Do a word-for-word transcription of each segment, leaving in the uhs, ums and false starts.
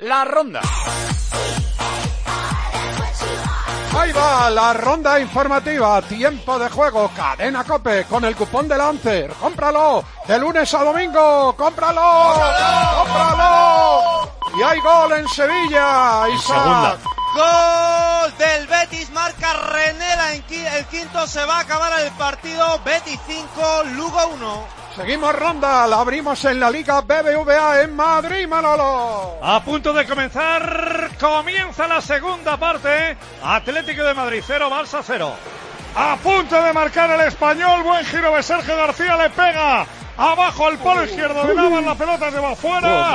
la ronda. Ahí va la ronda informativa, tiempo de juego, Cadena COPE, con el cupón de Lancer. ¡Cómpralo! De lunes a domingo, ¡cómpralo! ¡Cómpralo! Y hay gol en Sevilla, En Isaac. segunda. Gol del Betis, marca Renela, en qui- el quinto, se va a acabar el partido. Betis cinco, Lugo uno. Seguimos ronda, la abrimos en la Liga B B V A en Madrid, Manolo. A punto de comenzar, comienza la segunda parte. Atlético de Madrid cero, Barça cero. A punto de marcar el Español, buen giro de Sergio García, le pega abajo al palo izquierdo de Navas, la pelota se va fuera.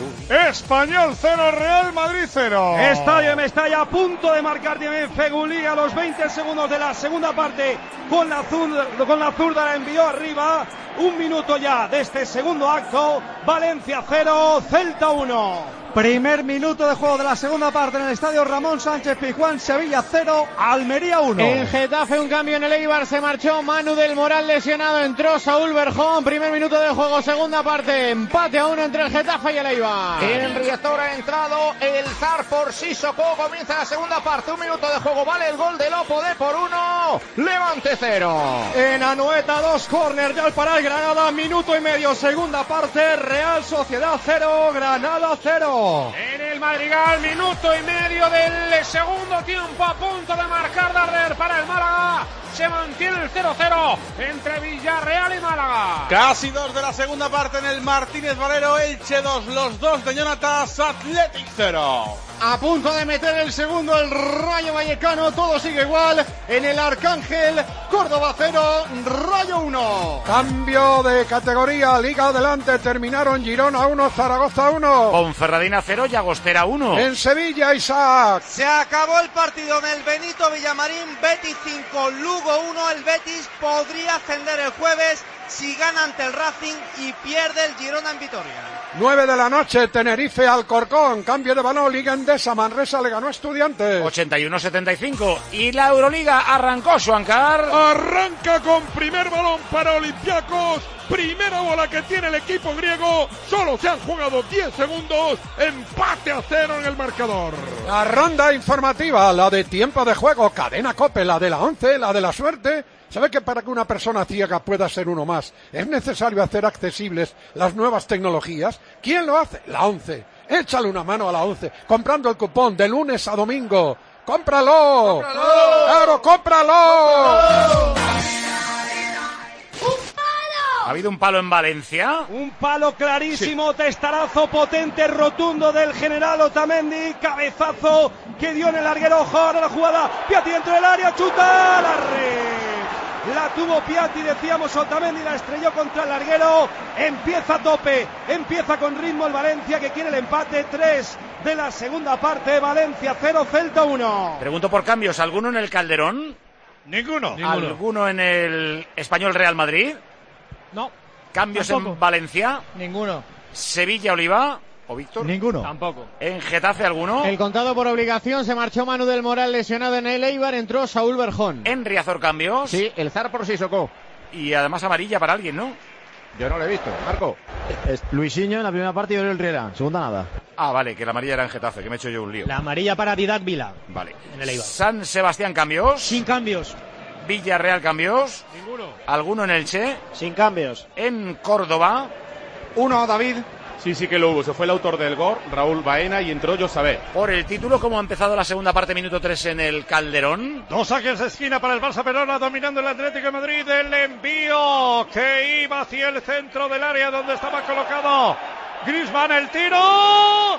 Español cero, Real Madrid cero. Estadio Mestalla a punto de marcar también Fegulí a los veinte segundos de la segunda parte. Con la zurda, con la zurda la envió arriba. Un minuto ya de este segundo acto. Valencia cero, Celta uno. Primer minuto de juego de la segunda parte en el estadio Ramón Sánchez Pizjuán. Sevilla cero, Almería uno. En Getafe un cambio en el Eibar, se marchó Manu del Moral lesionado, entró Saúl Berjón. Primer minuto de juego, segunda parte, empate a uno entre el Getafe y el Eibar. En Riazor ha entrado el Zar por Sissoko, comienza la segunda parte, un minuto de juego, vale el gol de Lopo de por uno, Levante cero. En Anoeta dos, córner ya al parar Granada, minuto y medio, segunda parte, Real Sociedad cero, Granada cero. En el Madrigal, minuto y medio del segundo tiempo, a punto de marcar Darder para el Málaga. Se mantiene el cero cero entre Villarreal y Málaga. Casi dos de la segunda parte en el Martínez Valero, Elche dos, los dos de Jonatas, Athletic cero. A punto de meter el segundo el Rayo Vallecano, todo sigue igual. En el Arcángel, Córdoba cero, Rayo uno. Cambio de categoría, Liga adelante, terminaron Girona uno, Zaragoza uno. Ponferradina cero, Llagostera uno. En Sevilla, Isaac. Se acabó el partido en el Benito Villamarín, Betis cinco, Lugo uno. El Betis podría ascender el jueves si gana ante el Racing y pierde el Girona en Vitoria. nueve de la noche, Tenerife Alcorcón, cambio de balón, Liga Endesa, Manresa le ganó a Estudiantes. ochenta y uno setenta y cinco. Y la Euroliga arrancó, Suancar. Arranca con primer balón para Olympiacos. Primera bola que tiene el equipo griego. Solo se han jugado diez segundos. Empate a cero en el marcador. La ronda informativa, la de tiempo de juego, Cadena COPE, la de la once, la de la suerte. ¿Sabe que para que una persona ciega pueda ser uno más es necesario hacer accesibles las nuevas tecnologías? ¿Quién lo hace? La once. Échale una mano a la once, comprando el cupón de lunes a domingo. ¡Cómpralo! ¡Cómpralo! ¡Claro, cómpralo! ¿Ha habido un palo en Valencia? Un palo clarísimo, sí. Testarazo potente, rotundo del general Otamendi, cabezazo que dio en el larguero. Ojo, ahora la jugada, Piatti dentro del área, chuta, la red. La tuvo Piatti, decíamos, Otamendi la estrelló contra el larguero. Empieza a tope, empieza con ritmo el Valencia, que quiere el empate. Tres de la segunda parte, Valencia cero, Celta uno. Pregunto por cambios, ¿alguno en el Calderón? Ninguno. ¿Alguno en el Español Real Madrid? No. ¿Cambios tampoco. en Valencia? Ninguno. ¿Sevilla, Oliva? ¿O Víctor? Ninguno. Tampoco. ¿En Getafe alguno? El contado por obligación, se marchó Manu del Moral lesionado en el Eibar, entró Saúl Berjón. ¿En Riazor cambios? Sí, el Zar por Sissoko. Y además amarilla para alguien, ¿no? Yo no lo he visto, Marco. Es Luisinho en la primera parte y Oriol Riera, segunda nada. Ah, vale, que la amarilla era en Getafe, que me he hecho yo un lío. La amarilla para Didac Vila. Vale. En el Eibar. San Sebastián cambios. Sin cambios. Villarreal cambios. Ninguno. ¿Alguno en Elche? Sin cambios. En Córdoba. Uno, David. Sí, sí que lo hubo. Se fue el autor del gol, Raúl Baena, y entró Josabé. Por el título, ¿cómo ha empezado la segunda parte, minuto tres en el Calderón? Dos saques de esquina para el Barça Perona, dominando el Atlético de Madrid. El envío que iba hacia el centro del área donde estaba colocado Griezmann. El tiro.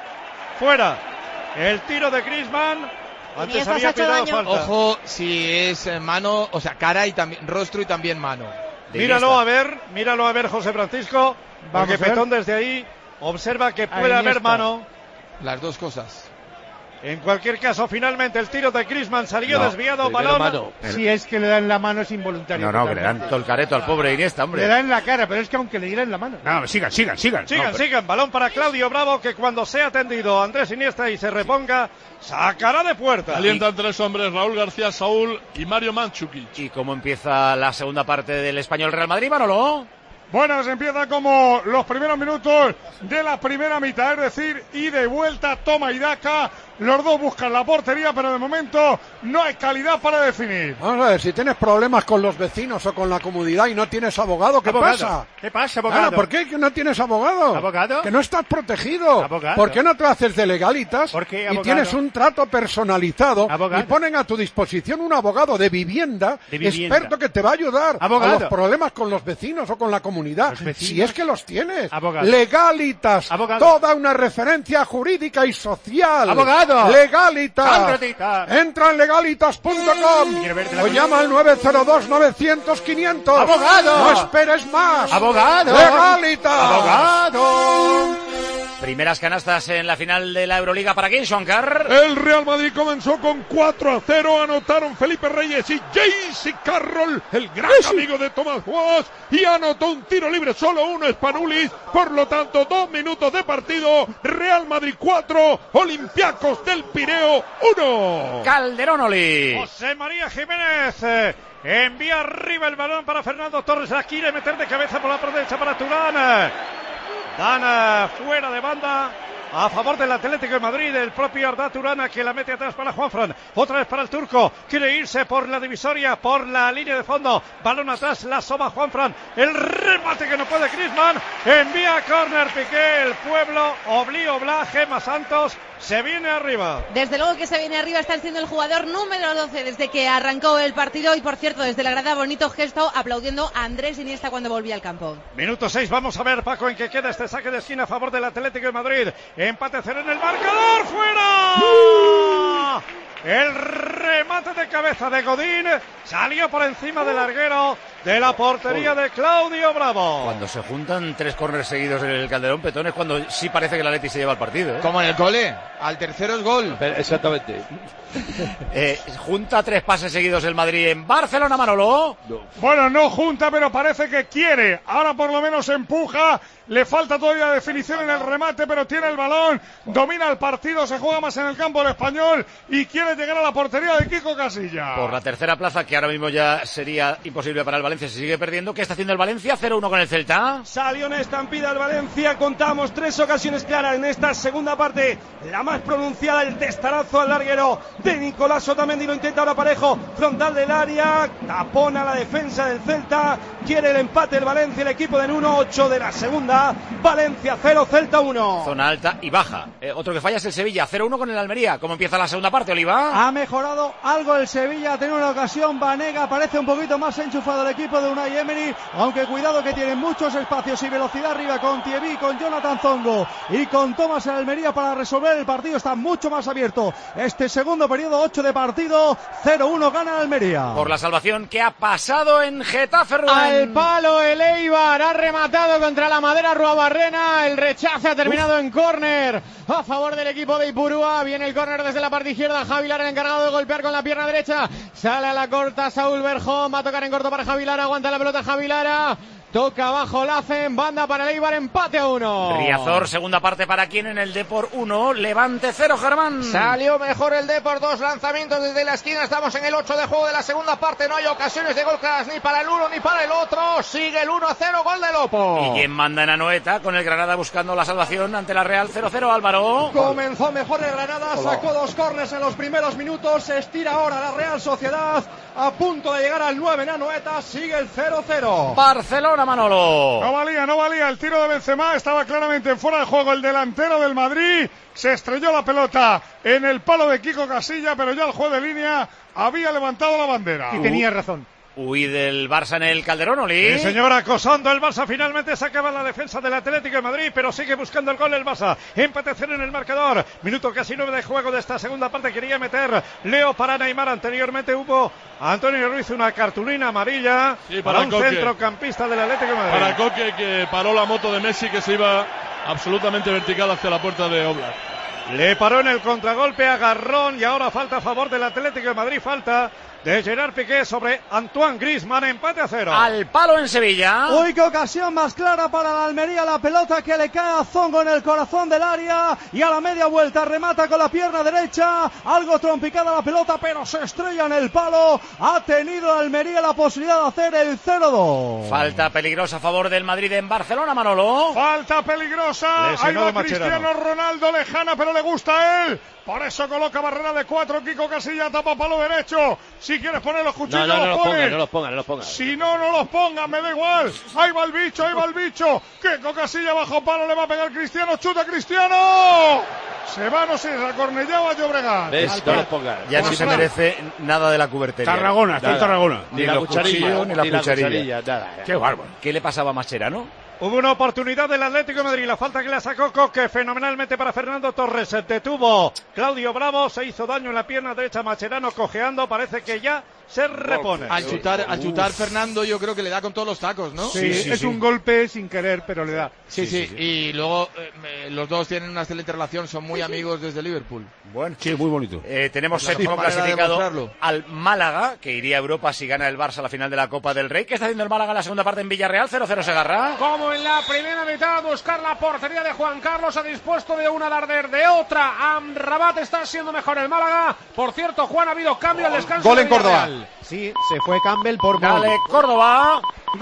Fuera. El tiro de Griezmann. Antes había pitado falta. Ojo si es mano, o sea, cara y también rostro y también mano. Míralo a ver, míralo a ver, José Francisco. Vamos Porque Petón desde ahí observa que puede haber mano. Las dos cosas. En cualquier caso, finalmente el tiro de Griezmann salió No, desviado, balón. Mano. Si es que le dan la mano es involuntario. No, no, que le dan todo el careto al pobre Iniesta, hombre. Le dan en la cara, pero es que aunque le dieran la mano. No, sigan, sigan, sigan. Sigan, No, pero... sigan. Balón para Claudio Bravo, que cuando sea atendido Andrés Iniesta y se reponga, sacará de puerta. Alientan tres hombres, Raúl García, Saúl y Mario Mandzukic. ¿Y cómo empieza la segunda parte del Español Real Madrid, Manolo? Bueno, se empieza como los primeros minutos de la primera mitad, es decir, ida y vuelta, toma y daca. Los dos buscan la portería, pero de momento no hay calidad para definir. Vamos a ver, si tienes problemas con los vecinos o con la comunidad y no tienes abogado, ¿qué abogado. pasa? ¿Qué pasa, abogado? Ah, ¿por qué que no tienes abogado? ¿Abogado? Que no estás protegido. ¿Abogado? ¿Por qué no te haces de legalitas? ¿Por qué, y abogado? tienes un trato personalizado ¿Abogado? y ponen a tu disposición un abogado de vivienda, de vivienda. experto que te va a ayudar ¿Abogado? a los problemas con los vecinos o con la comunidad, si es que los tienes. ¿Abogado? Legalitas, ¿Abogado? toda una referencia jurídica y social. ¿Abogado? Legalitas. Contratita. Entra en legalitas punto com Quiero verte la o llama al nueve cero dos novecientos quinientos. ¡Abogado! No esperes más. ¡Abogado! Legalitas. ¡Abogado! Primeras canastas en la final de la Euroliga para quién, Shankar. El Real Madrid comenzó con cuatro a cero, anotaron Felipe Reyes y J C Carroll, el gran sí. amigo de Tomás Guas, y anotó un tiro libre, solo uno Spanulis, por lo tanto dos minutos de partido, Real Madrid cuatro, Olympiacos del Pireo uno. Calderón Oli. José María Jiménez eh, envía arriba el balón para Fernando Torres, la quiere meter de cabeza por la derecha para Turán. Dan fuera de banda a favor del Atlético de Madrid, el propio Arda Turana que la mete atrás para Juanfran, otra vez para el turco, quiere irse por la divisoria, por la línea de fondo, balón atrás, la soma Juanfran, el remate que no puede Griezmann, envía a córner Piqué, el pueblo, Oblí Oblá, Gema Santos, se viene arriba. Desde luego que se viene arriba, está siendo el jugador número doce desde que arrancó el partido y por cierto, desde la grada, bonito gesto, aplaudiendo a Andrés Iniesta cuando volvía al campo. Minuto seis, vamos a ver Paco en que queda este saque de esquina a favor del Atlético de Madrid, empate cero en el marcador, fuera. ¡Uh! El remate de cabeza de Godín salió por encima del larguero de la portería de Claudio Bravo. Cuando se juntan tres córneres seguidos en el Calderón Petón es cuando sí parece que el Atleti se lleva el partido, ¿eh? Como en el cole, al tercero es gol. Exactamente. eh, junta tres pases seguidos el Madrid en Barcelona, Manolo. No. Bueno, no junta, pero parece que quiere. Ahora por lo menos empuja. Le falta todavía definición en el remate, pero tiene el balón, domina el partido, se juega más en el campo el Español y quiere llegar a la portería de Kiko Casilla. Por la tercera plaza, que ahora mismo ya sería imposible para el Valencia, se sigue perdiendo. ¿Qué está haciendo el Valencia? cero uno con el Celta. Salió en estampida el Valencia, contamos tres ocasiones claras en esta segunda parte. La más pronunciada, el testarazo al larguero de Nicolás Otamendi, lo intenta ahora Parejo, frontal del área, tapona la defensa del Celta, quiere el empate el Valencia, el equipo de Nuno, ocho de la segunda. Valencia cero, Celta uno. Zona alta y baja. Eh, otro que falla es el Sevilla, cero uno con el Almería. ¿Cómo empieza la segunda parte, Oliva? Ha mejorado algo el Sevilla, ha tenido una ocasión. Banega parece un poquito más enchufado el equipo de Unai Emery, aunque cuidado que tiene muchos espacios y velocidad arriba con Thierry, con Jonathan Zongo y con Tomás en Almería para resolver el partido. Está mucho más abierto este segundo periodo, ocho de partido, cero uno gana Almería. Por la salvación, ¿qué ha pasado en Getafe, Rubén? Al palo el Eibar, ha rematado contra la madera Ruabarrena, el rechace ha terminado Uf. en córner a favor del equipo de Ipurúa. Viene el córner desde la parte izquierda, Javi Lara, el encargado de golpear con la pierna derecha, sale a la corta Saúl Berjón, va a tocar en corto para Javi Lara, aguanta la pelota Javi Lara, toca abajo Lacen, banda para el Eibar, empate a uno. Riazor, segunda parte para quién en el Depor uno, Levante cero, Germán. Salió mejor el Depor, dos lanzamientos desde la esquina, estamos en el ocho de juego de la segunda parte, no hay ocasiones de gol claras ni para el uno ni para el otro, sigue el uno a cero, gol de Lopo. ¿Y quién manda en Anoeta con el Granada buscando la salvación ante la Real? Cero cero, Álvaro. Comenzó mejor el Granada, sacó dos córners en los primeros minutos, se estira ahora la Real Sociedad, a punto de llegar al nueve en Anoeta, sigue el cero cero. Barcelona, Manolo. No valía, no valía, el tiro de Benzema estaba claramente fuera de juego, el delantero del Madrid, se estrelló la pelota en el palo de Kiko Casilla, pero ya el juez de línea había levantado la bandera. Y tenía razón. Huí del Barça en el Calderón, Oli. Sí, señor, acosando el Barça. Finalmente se acaba la defensa del Atlético de Madrid, pero sigue buscando el gol el Barça. Empate cero en el marcador. Minuto casi nueve de juego de esta segunda parte. Quería meter Leo para Neymar. Anteriormente hubo Antonio Ruiz una cartulina amarilla sí, para, para un Coque. centrocampista del Atlético de Madrid. Para Coque, que paró la moto de Messi, que se iba absolutamente vertical hacia la puerta de Oblak. Le paró en el contragolpe a Garrón y ahora falta a favor del Atlético de Madrid. Falta de Gerard Piqué sobre Antoine Griezmann, empate a cero. Al palo en Sevilla. Uy, qué ocasión más clara para la Almería, la pelota que le cae a Zongo en el corazón del área y a la media vuelta remata con la pierna derecha, algo trompicada la pelota pero se estrella en el palo, ha tenido la Almería la posibilidad de hacer el cero dos. Falta peligrosa a favor del Madrid en Barcelona, Manolo. Falta peligrosa, ahí va Cristiano Ronaldo, lejana pero le gusta a él. Por eso coloca barrera de cuatro, Kiko Casilla tapa palo derecho. Si quieres poner los cuchillos, no, no, no los los pones. ponga, no los ponga, no los ponga. Si no, no los pongan, me da igual. Ahí va el bicho, ahí va el bicho. Kiko Casilla bajo palo, le va a pegar Cristiano, chuta Cristiano. Se va, no sé, a Cornellá o a Llobregat. ¿Ves? No los ponga. Ya no se merece nada de la cubertería. Tarragona, está en Tarragona. Ni, ni la cucharilla, ni la ni cucharilla. La cucharilla nada. Qué bárbaro. ¿Qué le pasaba a Mascherano? Hubo una oportunidad del Atlético de Madrid, la falta que la sacó Coque fenomenalmente para Fernando Torres, se detuvo Claudio Bravo, se hizo daño en la pierna derecha, Mascherano cojeando, parece que ya se repone. Al chutar, al chutar Fernando yo creo que le da con todos los tacos, ¿no? Sí, sí, sí es sí. un golpe sin querer, pero le da. Sí, sí, sí. sí. Y luego eh, los dos tienen una excelente relación, son muy amigos desde Liverpool. Bueno, sí, muy bonito. Eh, tenemos séptimo clasificado al Málaga, que iría a Europa si gana el Barça a la final de la Copa del Rey. ¿Qué está haciendo el Málaga en la segunda parte en Villarreal? cero cero Segarra. Como en la primera mitad, buscar la portería de Juan Carlos, ha dispuesto de una Darder, de otra. Amrabat, está siendo mejor el Málaga. Por cierto, Juan, ha habido cambio al descanso. Gol en Córdoba. Sí, se fue Campbell por Dale, Córdoba.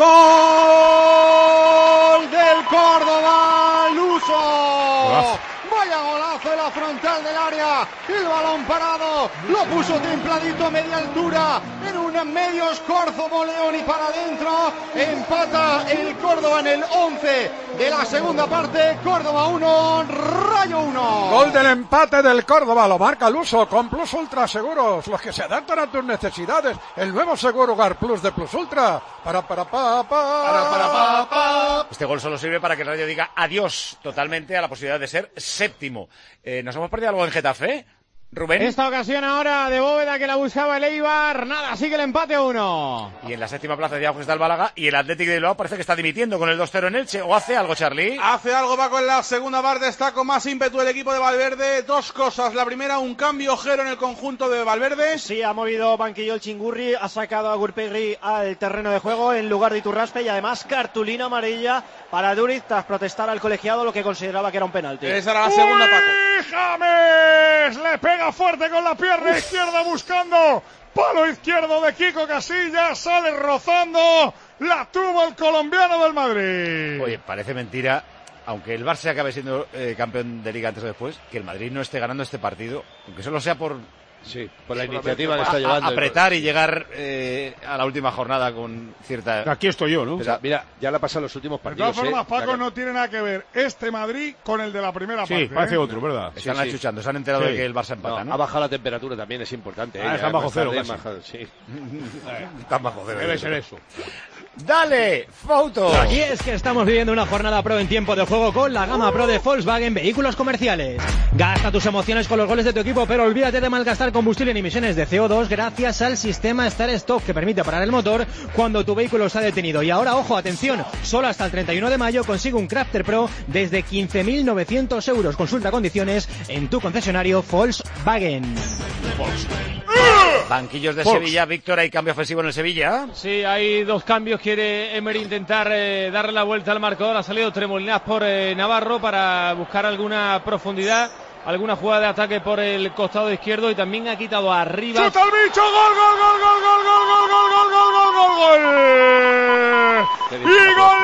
¡Gol del Córdoba! ¡Luso! Vaya golazo en la frontal del área, el balón parado, lo puso templadito a media altura, en un medio escorzo Moleón y para adentro, empata el Córdoba en el once de la segunda parte, Córdoba uno, Rayo uno. Gol del empate del Córdoba, lo marca Luso con Plus Ultra Seguros, los que se adaptan a tus necesidades, el nuevo seguro Hogar Plus de Plus Ultra, para para pa pa, para para pa pa. Este gol solo sirve para que el Rayo diga adiós totalmente a la posibilidad de ser séptimo. Eh, ¿Nos hemos perdido algo en Getafe? Rubén. Esta ocasión ahora de Bóveda que la buscaba el Eibar, nada, sigue el empate a uno. Y en la séptima plaza de abajo está el Málaga y el Atlético de Bilbao parece que está dimitiendo con el dos cero en Elche. ¿O hace algo, Charlie? Hace algo, Paco, en la segunda parte, está con más ímpetu el equipo de Valverde. Dos cosas, la primera, un cambio ojero en el conjunto de Valverde. Sí, ha movido banquillo el Chingurri, ha sacado a Gurpegui al terreno de juego en lugar de Iturraspe y además cartulina amarilla para Duriz tras protestar al colegiado lo que consideraba que era un penalti. Esa era la segunda, Paco. James le pega fuerte con la pierna izquierda buscando palo izquierdo de Kiko Casillas, sale rozando, la tuvo el colombiano del Madrid. Oye, parece mentira, aunque el Barça acabe siendo eh, campeón de Liga antes o después, que el Madrid no esté ganando este partido, aunque solo sea por... Sí, por la iniciativa que está llevando. A, apretar y llegar eh, a la última jornada con cierta... Aquí estoy yo, ¿no? O sea, mira, ya le ha pasado los últimos partidos. De todas formas, ¿eh? Paco, Claro. no tiene nada que ver este Madrid con el de la primera sí, parte. Sí, parece ¿eh? otro, ¿verdad? Están Sí, sí. achuchando, se han enterado Sí. de que el Barça empata, ¿no? Ha bajado la temperatura también, es importante. Ah, ¿eh? están Ya bajo más cero tarde, casi. baja- sí. Están bajo cero. Debe ser eso. ¡Dale, Fauto! Y es que estamos viviendo una jornada pro en tiempo de juego con la gama pro de Volkswagen Vehículos Comerciales. Gasta tus emociones con los goles de tu equipo, pero olvídate de malgastar combustible en emisiones de C O dos gracias al sistema Start Stop que permite parar el motor cuando tu vehículo está detenido. Y ahora, ojo, atención, solo hasta el treinta y uno de mayo consigue un Crafter Pro desde quince mil novecientos euros. Consulta condiciones en tu concesionario Volkswagen. Banquillos de Fox. Sevilla, Víctor, ¿hay cambio ofensivo en el Sevilla? Sí, hay dos cambios. Quiere Emery intentar eh, darle la vuelta al marcador. Ha salido Tremolinas por eh, Navarro para buscar alguna profundidad, alguna jugada de ataque por el costado izquierdo y también ha quitado arriba. ¡Chuta el bicho! ¡Gol, gol, gol, gol, gol, gol, gol, gol, gol, gol, gol, gol, gol! ¡Y gol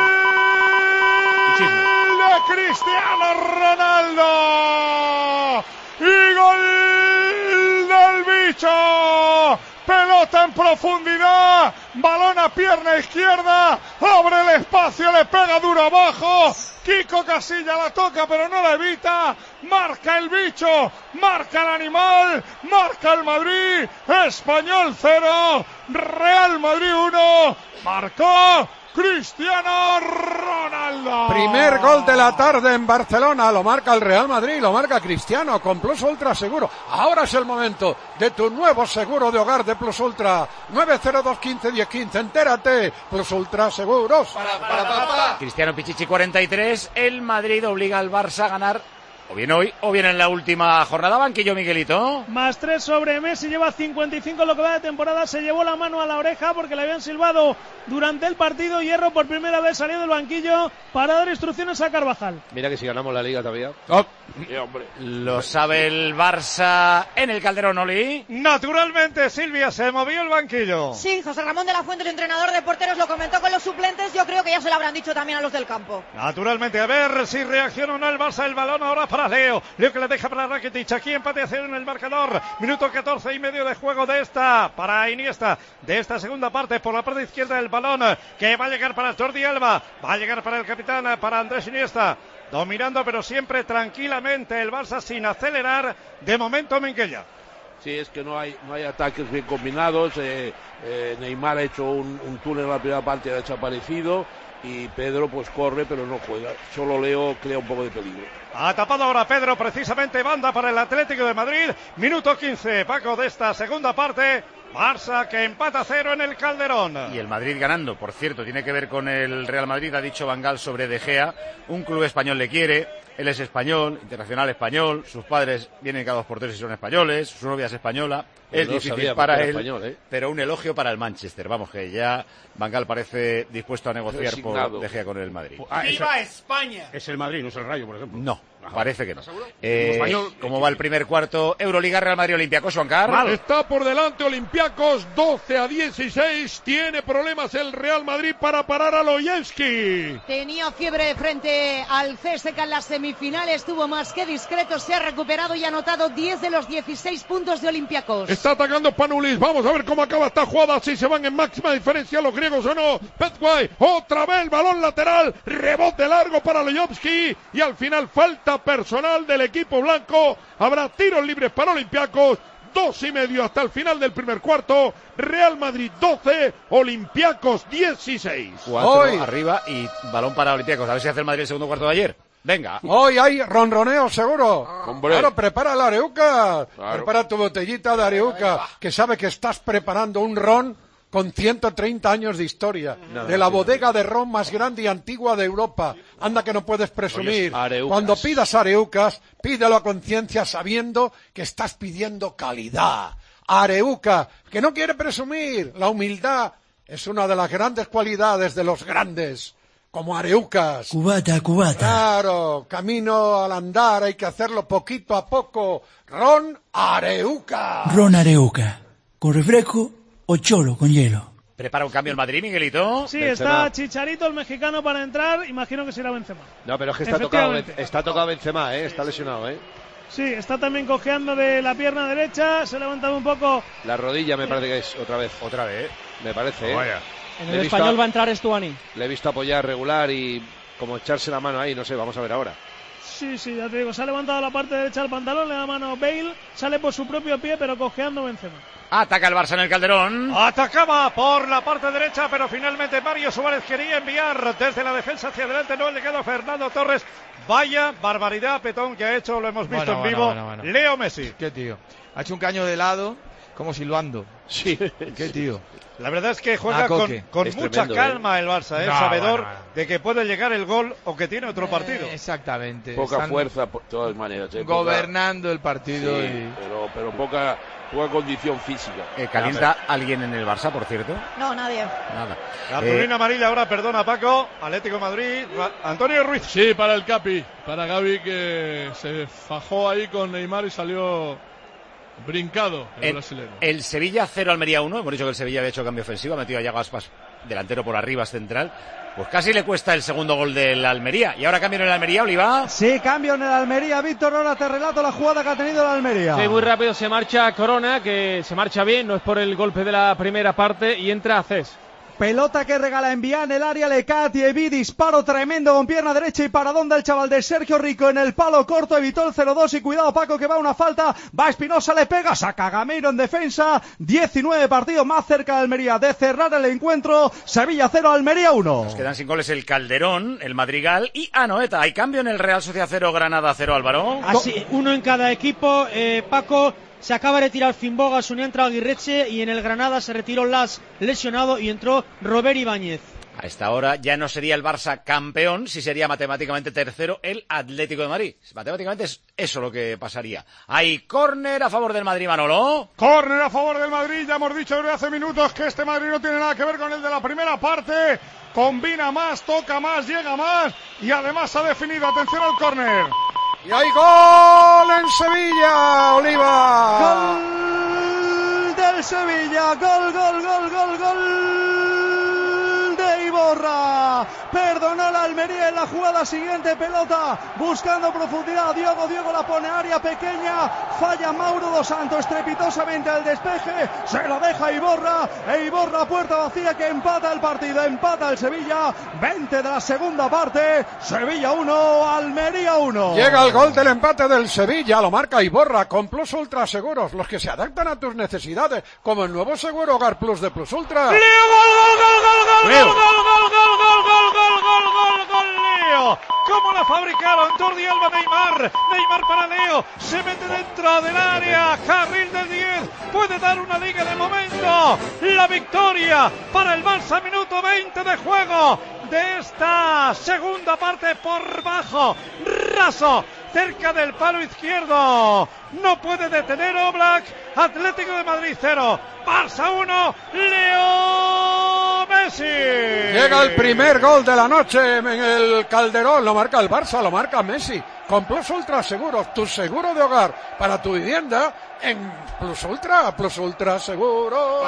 de Cristiano Ronaldo! ¡Y gol del bicho! Pelota en profundidad, balón a pierna izquierda, abre el espacio, le pega duro abajo, Kiko Casilla la toca pero no la evita, marca el bicho, marca el animal, marca el Madrid, Español cero, Real Madrid uno, marcó Cristiano Ronaldo. Primer gol de la tarde en Barcelona, lo marca el Real Madrid, lo marca Cristiano con Plus Ultra Seguro. Ahora es el momento de tu nuevo seguro de hogar de Plus Ultra. nueve cero dos quince diez quince, entérate, Plus Ultra Seguros. Cristiano Pichichi cuarenta y tres, el Madrid obliga al Barça a ganar o bien hoy, o bien en la última jornada. Banquillo, Miguelito. Más tres sobre Messi, lleva cincuenta y cinco en lo que va de temporada. Se llevó la mano a la oreja porque le habían silbado durante el partido. Hierro por primera vez salió del banquillo para dar instrucciones a Carvajal. Mira que si ganamos la Liga todavía. Oh. Sí, hombre. Lo sabe el Barça en el Calderón, Oli. Naturalmente, Silvia, se movió el banquillo. Sí, José Ramón de la Fuente, el entrenador de porteros, lo comentó con los suplentes. Yo creo que ya se lo habrán dicho también a los del campo. Naturalmente, a ver si reacciona o no el Barça. El balón ahora para Leo. Leo que le deja para Rakitic. Aquí empate a cero en el marcador. Minuto catorce y medio de juego de esta, para Iniesta, de esta segunda parte. Por la parte izquierda del balón, que va a llegar para Jordi Alba. Va a llegar para el capitán, para Andrés Iniesta. Dominando, pero siempre tranquilamente el Barça sin acelerar. De momento, Minguella. Sí, es que no hay no hay ataques bien combinados. Eh, eh, Neymar ha hecho un, un túnel en la primera parte, ha desaparecido. Y Pedro pues corre, pero no juega. Solo Leo crea un poco de peligro. Ha tapado ahora Pedro, precisamente banda para el Atlético de Madrid. Minuto quince, Paco, de esta segunda parte. Barça que empata cero en el Calderón. Y el Madrid ganando, por cierto, tiene que ver con el Real Madrid, ha dicho Van Gaal sobre De Gea. Un club español le quiere, él es español, internacional español, sus padres vienen cada dos por tres y son españoles, su novia es española. Es no difícil para él, español, ¿eh? Pero un elogio para el Manchester. Vamos, que ya Van Gaal parece dispuesto a negociar Resignado. por De Gea con el Madrid. Ah, ¡Viva España! Es el Madrid, no es el Rayo, por ejemplo. No, Ajá. parece que no. Eh, ¿Cómo va el primer cuarto? Euroliga, Real Madrid, Olympiacos, Juan Carlos. Está por delante Olympiacos, doce a dieciséis. Tiene problemas el Real Madrid para parar a Loyevski. Tenía fiebre frente al C S K en las semifinales, estuvo más que discreto, se ha recuperado y ha anotado diez de los dieciséis puntos de Olympiacos. Está atacando Panulis, vamos a ver cómo acaba esta jugada, si se van en máxima diferencia los griegos o no. Petway, otra vez balón lateral, rebote largo para Loyevski y al final falta personal del equipo blanco. Habrá tiros libres para Olympiacos. Dos y medio hasta el final del primer cuarto. Real Madrid doce, Olympiacos dieciséis. Cuatro Hoy. arriba y balón para Olympiacos. A ver si hace el Madrid el segundo cuarto de ayer. Venga. Hoy hay ronroneo seguro. Hombre. Claro, prepara la Areuca. Claro. Prepara tu botellita de Areuca, que sabe que estás preparando un ron con ciento treinta años de historia, Nada, de la bodega de ron más grande y antigua de Europa. Anda que no puedes presumir. Oye, cuando pidas Areucas, pídelo a conciencia sabiendo que estás pidiendo calidad. Areuca, que no quiere presumir. La humildad es una de las grandes cualidades de los grandes. Como Areucas. Cubata, cubata. Claro, camino al andar, hay que hacerlo poquito a poco. Ron Areuca. Ron Areuca. Con refresco o cholo con hielo. ¿Prepara un cambio el Madrid, Miguelito? Sí, Benzema. Está Chicharito, el mexicano, para entrar. Imagino que será Benzema. No, pero es que está tocado, está tocado Benzema, ¿eh? Está lesionado, ¿eh? Sí, está también cojeando de la pierna derecha. Se ha levantado un poco. La rodilla me parece que es otra vez. Otra vez. Me parece, ¿eh? Vaya. En el español va a entrar Estuani. Le he visto apoyar regular y como echarse la mano ahí, no sé, vamos a ver ahora. Sí, sí, ya te digo, se ha levantado la parte derecha del pantalón, le da mano Bale, sale por su propio pie, pero cojeando Benzema. Ataca el Barça en el Calderón. Atacaba por la parte derecha, pero finalmente Mario Suárez quería enviar desde la defensa hacia adelante, no ha llegado Fernando Torres. Vaya barbaridad, petón, que ha hecho, lo hemos visto bueno, en vivo, bueno, bueno, bueno. Leo Messi. Qué tío, ha hecho un caño de lado, como silbando. Sí. Qué tío. La verdad es que juega con, con mucha tremendo, calma ¿eh? el Barça, ¿eh? no, sabedor bueno, bueno. de que puede llegar el gol o que tiene otro partido. Eh, exactamente. Poca Están fuerza, por todas maneras. ¿eh? Gobernando poca... el partido. Sí, y... pero, pero poca, poca condición física. Eh, ¿Calienta no, alguien en el Barça, por cierto? No, nadie. Nada. La turina eh... amarilla ahora, perdona Paco. Atlético de Madrid, Ra- Antonio Ruiz. Sí, para el Capi, para Gavi, que se fajó ahí con Neymar y salió... brincado el, el brasileño. El Sevilla cero, Almería uno. Hemos dicho que el Sevilla había hecho cambio ofensivo, ha metido a Yago Aspas delantero por arriba, central. Pues casi le cuesta el segundo gol del Almería. Y ahora cambio en el Almería, Oliva. Sí, cambio en el Almería. Víctor, ahora te relato la jugada que ha tenido el Almería. Sí, muy rápido se marcha Corona, que se marcha bien, no es por el golpe de la primera parte, y entra Acés. Pelota que regala Envía en el área, le cae a Thierry, disparo tremendo con pierna derecha y paradón del chaval de Sergio Rico en el palo corto, evitó el cero dos y cuidado Paco que va una falta, va Espinosa, le pega, saca Gameiro en defensa, diecinueve partidos más cerca de Almería de cerrar el encuentro, Sevilla cero, Almería uno. Nos quedan sin goles el Calderón, el Madrigal y Anoeta. ¿Hay cambio en el Real Sociedad cero, Granada cero, Álvaro? Así, uno en cada equipo, eh, Paco. Se acaba de retirar Fimbogas, unió entra Aguirreche y en el Granada se retiró Las lesionado y entró Robert Ibáñez. A esta hora ya no sería el Barça campeón, si sería matemáticamente tercero el Atlético de Madrid. Matemáticamente es eso lo que pasaría. Hay córner a favor del Madrid, Manolo. Córner a favor del Madrid, ya hemos dicho desde hace minutos que este Madrid no tiene nada que ver con el de la primera parte. Combina más, toca más, llega más y además ha definido. Atención al córner. Y hay gol en Sevilla, Oliva. Gol del Sevilla, gol, gol, gol, gol, gol de Iborra. Perdonó la Almería en la jugada siguiente, pelota buscando profundidad. Diego, Diego la pone área pequeña. Falla Mauro dos Santos estrepitosamente al despeje. Se la deja Iborra. E Iborra, puerta vacía, que empata el partido. Empata el Sevilla. veinte de la segunda parte. Sevilla uno, Almería uno. Llega el gol del empate del Sevilla. Lo marca Iborra con Plus Ultra Seguros. Los que se adaptan a tus necesidades. Como el nuevo seguro Hogar Plus de Plus Ultra. ¡Leo, gol, gol, gol, gol, gol, gol, gol, gol, gol, gol, gol, gol, gol, gol, gol, Leo! ¿Cómo la fabricaron? Jordi Alba, Neymar. Neymar para Leo. Se mete dentro del área. Carril de diez. Puede dar una liga de momento. La victoria para el Barça. Minuto veinte de juego de esta segunda parte por bajo. Raso. Cerca del palo izquierdo. No puede detener Oblak. Atlético de Madrid cero. Barça uno. Leo Messi. Llega el primer gol de la noche en el Calderón. Lo marca el Barça, lo marca Messi. Con Plus Ultra Seguros, tu seguro de hogar para tu vivienda en Plus Ultra, Plus Ultra Seguro.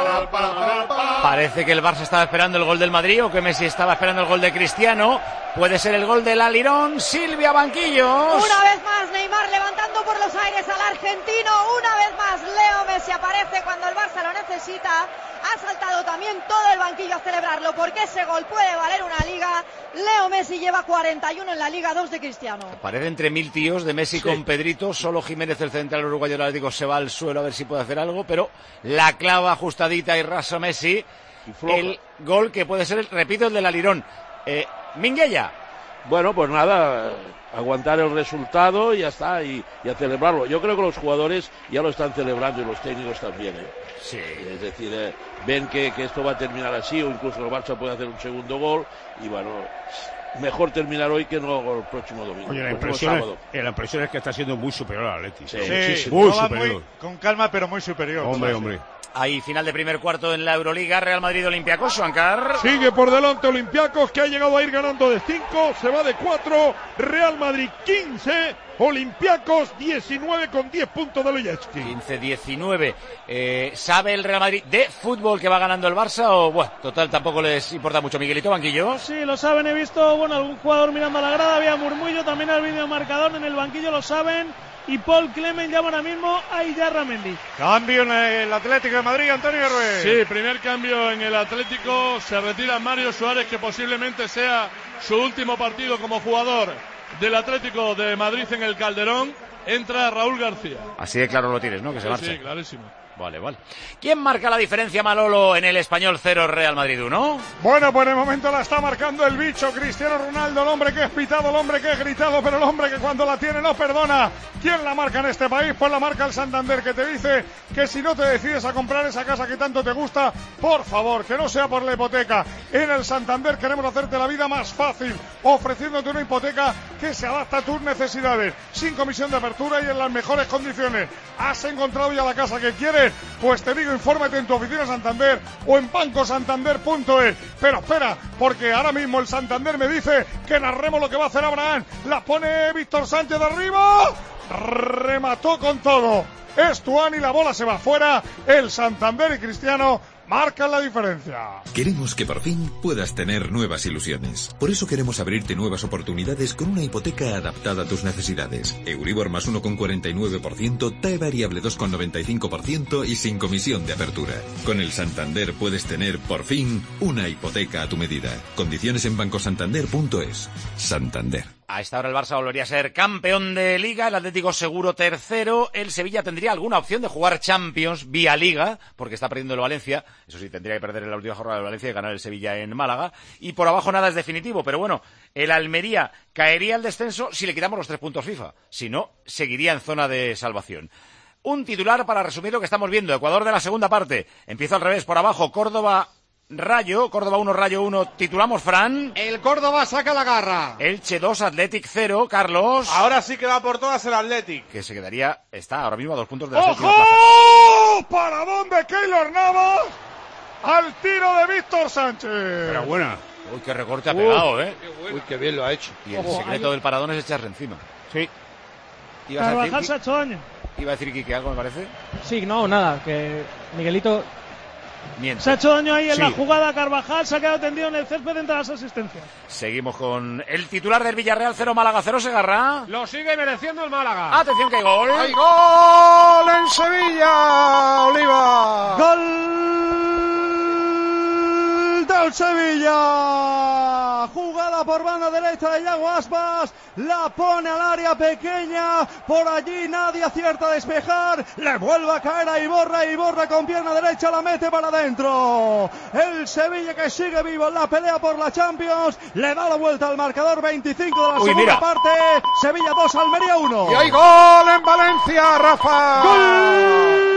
Parece que el Barça estaba esperando el gol del Madrid o que Messi estaba esperando el gol de Cristiano. Puede ser el gol del Alirón. Silvia Banquillos. Una vez más Neymar levantando por los aires al argentino. Una vez más Leo Messi aparece cuando el Barça lo necesita. Ha saltado también todo el banquillo a celebrarlo porque ese gol puede valer una liga. Leo Messi lleva cuarenta y uno en la Liga, dos de Cristiano. Parece entre mil tíos de Messi sí. Con Pedrito. Solo Jiménez, el central uruguayo del Atlético, se va al suelo a ver si puede hacer algo, pero la clava ajustadita y raso Messi. Y el gol que puede ser, repito, el del Alirón. Eh, Minguella. Bueno, pues nada, aguantar el resultado y ya está, y, y a celebrarlo. Yo creo que los jugadores ya lo están celebrando y los técnicos también, ¿eh? Sí. Es decir, eh, ven que, que esto va a terminar así, o incluso el Barça puede hacer un segundo gol, y bueno, mejor terminar hoy que no el próximo domingo. Oye, la impresión, es, la impresión es que está siendo muy superior al Atleti. Sí, sí, sí, muy superior. Muy, con calma, pero muy superior. Hombre, ¿no? hombre. Hay final de primer cuarto en la Euroliga, Real Madrid Olympiacos, Juancar. Sigue por delante Olympiacos, que ha llegado a ir ganando de cinco, se va de cuatro, Real Madrid quince, Olympiacos diecinueve con diez puntos de Luyevski. quince diecinueve. Eh, ¿Sabe el Real Madrid de fútbol que va ganando el Barça o, bueno, total, tampoco les importa mucho? Miguelito Banquillo. Sí, lo saben, he visto, bueno, algún jugador mirando a la grada, había murmullo, también el videomarcador en el banquillo, lo saben. Y Paul Clement llama ahora mismo a Iyarra Mendy. Cambio en el Atlético de Madrid, Antonio Ruiz. Sí, primer cambio en el Atlético. Se retira Mario Suárez, que posiblemente sea su último partido como jugador del Atlético de Madrid en el Calderón. Entra Raúl García. Así de claro lo tienes, ¿no? Que se sí, marcha. Sí, clarísimo. Vale, vale. ¿Quién marca la diferencia, Manolo, en el Español cero, Real Madrid uno? Bueno, por el momento la está marcando el bicho Cristiano Ronaldo, el hombre que es pitado, el hombre que es gritado, pero el hombre que cuando la tiene no perdona. ¿Quién la marca en este país? Pues la marca el Santander, que te dice que si no te decides a comprar esa casa que tanto te gusta, por favor, que no sea por la hipoteca. En el Santander queremos hacerte la vida más fácil, ofreciéndote una hipoteca que se adapta a tus necesidades, sin comisión de apertura y en las mejores condiciones. ¿Has encontrado ya la casa que quieres? Pues te digo, infórmate en tu oficina Santander o en banco santander punto es. Pero espera, porque ahora mismo el Santander me dice que narremos lo que va a hacer Abraham. La pone Víctor Sánchez de arriba. Remató con todo. Estuani, la bola se va fuera. El Santander y Cristiano marcan la diferencia. Queremos que por fin puedas tener nuevas ilusiones. Por eso queremos abrirte nuevas oportunidades con una hipoteca adaptada a tus necesidades. Euribor más uno coma cuarenta y nueve por ciento, T A E variable dos coma noventa y cinco por ciento y sin comisión de apertura. Con el Santander puedes tener, por fin, una hipoteca a tu medida. Condiciones en banco santander punto es. Santander. A esta hora el Barça volvería a ser campeón de Liga, el Atlético seguro tercero, el Sevilla tendría alguna opción de jugar Champions vía Liga, porque está perdiendo el Valencia, eso sí, tendría que perder en la última jornada del Valencia y ganar el Sevilla en Málaga, y por abajo nada es definitivo, pero bueno, el Almería caería al descenso si le quitamos los tres puntos FIFA, si no, seguiría en zona de salvación. Un titular para resumir lo que estamos viendo, Ecuador de la segunda parte, empieza al revés, por abajo, Córdoba... Rayo, Córdoba uno, Rayo uno, titulamos Fran. El Córdoba saca la garra. Elche dos, Athletic cero, Carlos. Ahora sí que va por todas el Athletic. Que se quedaría, está ahora mismo a dos puntos de la séptima plaza. ¡Ojo! ¿Para dónde Keylor Navas? Al tiro de Víctor Sánchez. Pero buena. Uy, qué recorte ha pegado, ¿eh? Uy, qué bien lo ha hecho. Y el Ojo, secreto hay... del paradón es echarle encima. Sí. Carvajal se ha hecho daño. Iba a decir Quique algo, me parece. Sí, no, nada, que Miguelito... Miente. Se ha hecho daño ahí en sí. la jugada. Carvajal se ha quedado tendido en el césped entre las asistencias. Seguimos con el titular del Villarreal cero, Málaga cero, Segarra. Lo sigue mereciendo el Málaga. Atención que hay gol. ¡Hay gol en Sevilla! Oliva. Gol del Sevilla. Jugada por banda derecha de Yago Aspas. La pone al área pequeña. Por allí nadie acierta a despejar. Le vuelve a caer a Iborra. Iborra con pierna derecha la mete para adentro. El Sevilla que sigue vivo en la pelea por la Champions. Le da la vuelta al marcador. Veinticinco de la Uy, segunda mira. parte. Sevilla dos, Almería uno. Y hay gol en Valencia, Rafa. ¡Gol!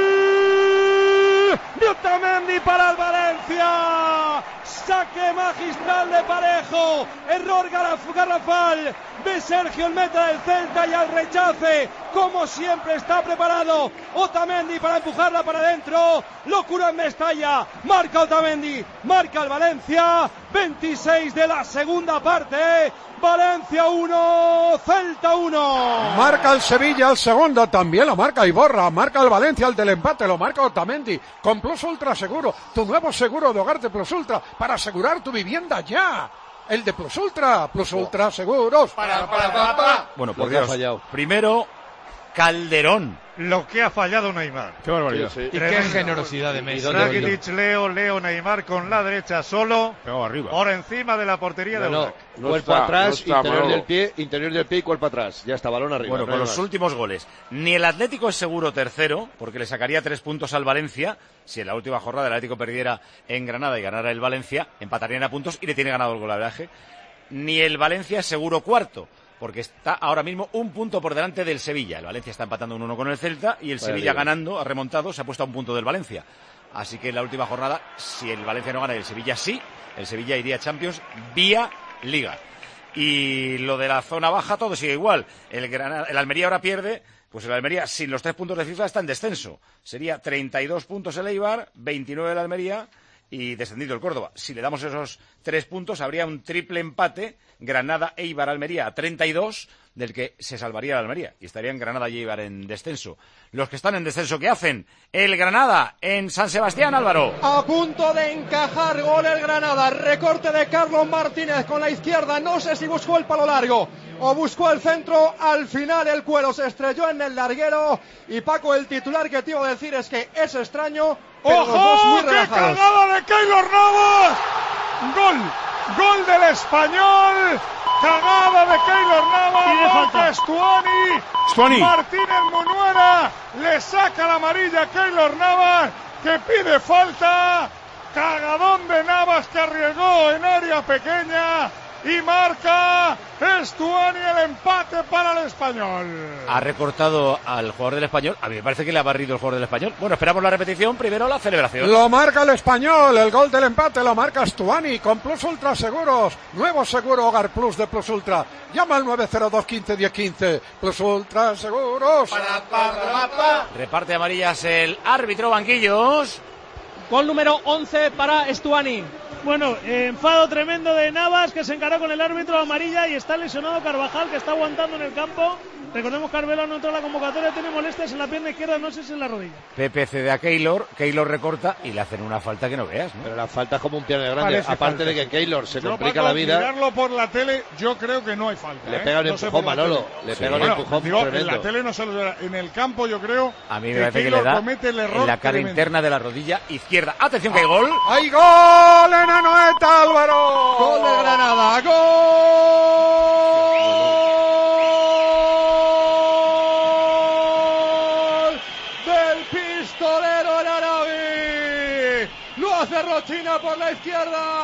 de Otamendi para el Valencia. Saque magistral de Parejo. Error garrafal de Sergio el meta del Celta y al rechace, como siempre está preparado Otamendi para empujarla para adentro. Locura en Mestalla. Marca Otamendi. Marca el Valencia. veintiséis de la segunda parte. Valencia uno, Celta uno. Marca el Sevilla el segundo, también lo marca Iborra, marca el Valencia el del empate, lo marca Otamendi, con Plus Ultra Seguro, tu nuevo seguro de hogar de Plus Ultra, para asegurar tu vivienda ya. El de Plus Ultra, Plus Ultra Seguros. Para, para, para, para. Bueno, por Dios, primero, Calderón. Lo que ha fallado Neymar. Qué barbaridad. Sí, sí. Y qué generosidad de Messi. Rakitic, Leo, Leo, Neymar con la derecha solo. Pegó arriba. Por encima de la portería no, de no, no cuerpo está, atrás, no está, interior Manolo. del pie, interior del pie y cuerpo atrás. Ya está, balón arriba. Bueno, no con los más. últimos goles. Ni el Atlético es seguro tercero, porque le sacaría tres puntos al Valencia. Si en la última jornada el Atlético perdiera en Granada y ganara el Valencia, empatarían a puntos y le tiene ganado el golaveraje. Ni el Valencia es seguro cuarto, porque está ahora mismo un punto por delante del Sevilla. El Valencia está empatando uno uno con el Celta y el Vaya Sevilla Dios. ganando, ha remontado, se ha puesto a un punto del Valencia. Así que en la última jornada, si el Valencia no gana y el Sevilla sí, el Sevilla iría a Champions vía Liga. Y lo de la zona baja, todo sigue igual. El, Granada, el Almería ahora pierde, pues el Almería sin los tres puntos de FIFA está en descenso. Sería treinta y dos puntos el Eibar, veintinueve el Almería y descendido el Córdoba. Si le damos esos tres puntos, habría un triple empate, Granada, Eibar, Almería a treinta y dos, del que se salvaría el Almería, y estarían Granada y Eibar en descenso. Los que están en descenso, ¿qué hacen? El Granada en San Sebastián, Álvaro. A punto de encajar gol el Granada. Recorte de Carlos Martínez con la izquierda. No sé si buscó el palo largo o buscó el centro. Al final el cuero se estrelló en el larguero. Y Paco, el titular que te iba a decir es que es extraño, pero los dos ¡Ojo! muy ¡Qué relajados. cagada de Keylor Navas! ¡Gol! ¡Gol del Español! ¡Cagada de Keylor Navas! ¡Gol de Stuani! Stuani. Martínez Munuera le saca la amarilla a Keylor Navas, que pide falta. Cagadón de Navas que arriesgó en área pequeña. Y marca Stuani el empate para el Español. Ha recortado al jugador del Español. A mí me parece que le ha barrido el jugador del Español. Bueno, esperamos la repetición. Primero la celebración. Lo marca el Español, el gol del empate lo marca Stuani con Plus Ultra Seguros. Nuevo seguro Hogar Plus de Plus Ultra. Llama al nueve cero dos, quince, diez, quince. Plus Ultra Seguros. Reparte amarillas el árbitro, banquillos. Gol número once para Stuani. Bueno, eh, enfado tremendo de Navas, que se encaró con el árbitro amarilla, y está lesionado Carvajal, que está aguantando en el campo. Recordemos que Arbeloa no entró a la convocatoria, tiene molestias en la pierna izquierda, no sé si en la rodilla. Pepe cede a Keylor, Keylor recorta y le hacen una falta que no veas, ¿no? Pero la falta es como un piano grande. Parece Aparte falta. de que Keylor se Yo, complica Paco, la vida. mirarlo por la tele, yo creo que no hay falta. Le ¿eh? pega un No sé empujón, por la Manolo. tele. Le Sí. pega un Bueno, empujón digo, en tremendo. la tele no se lo verá. En el campo yo creo A mí me que parece que Keylor le da comete el error en la cara tremendo. interna de la rodilla izquierda. ¡Atención que hay gol! ¡Hay gol en Anoeta, Álvaro! Gol de Granada. Gol del pistolero en Arabi. Lo hace Rochina por la izquierda.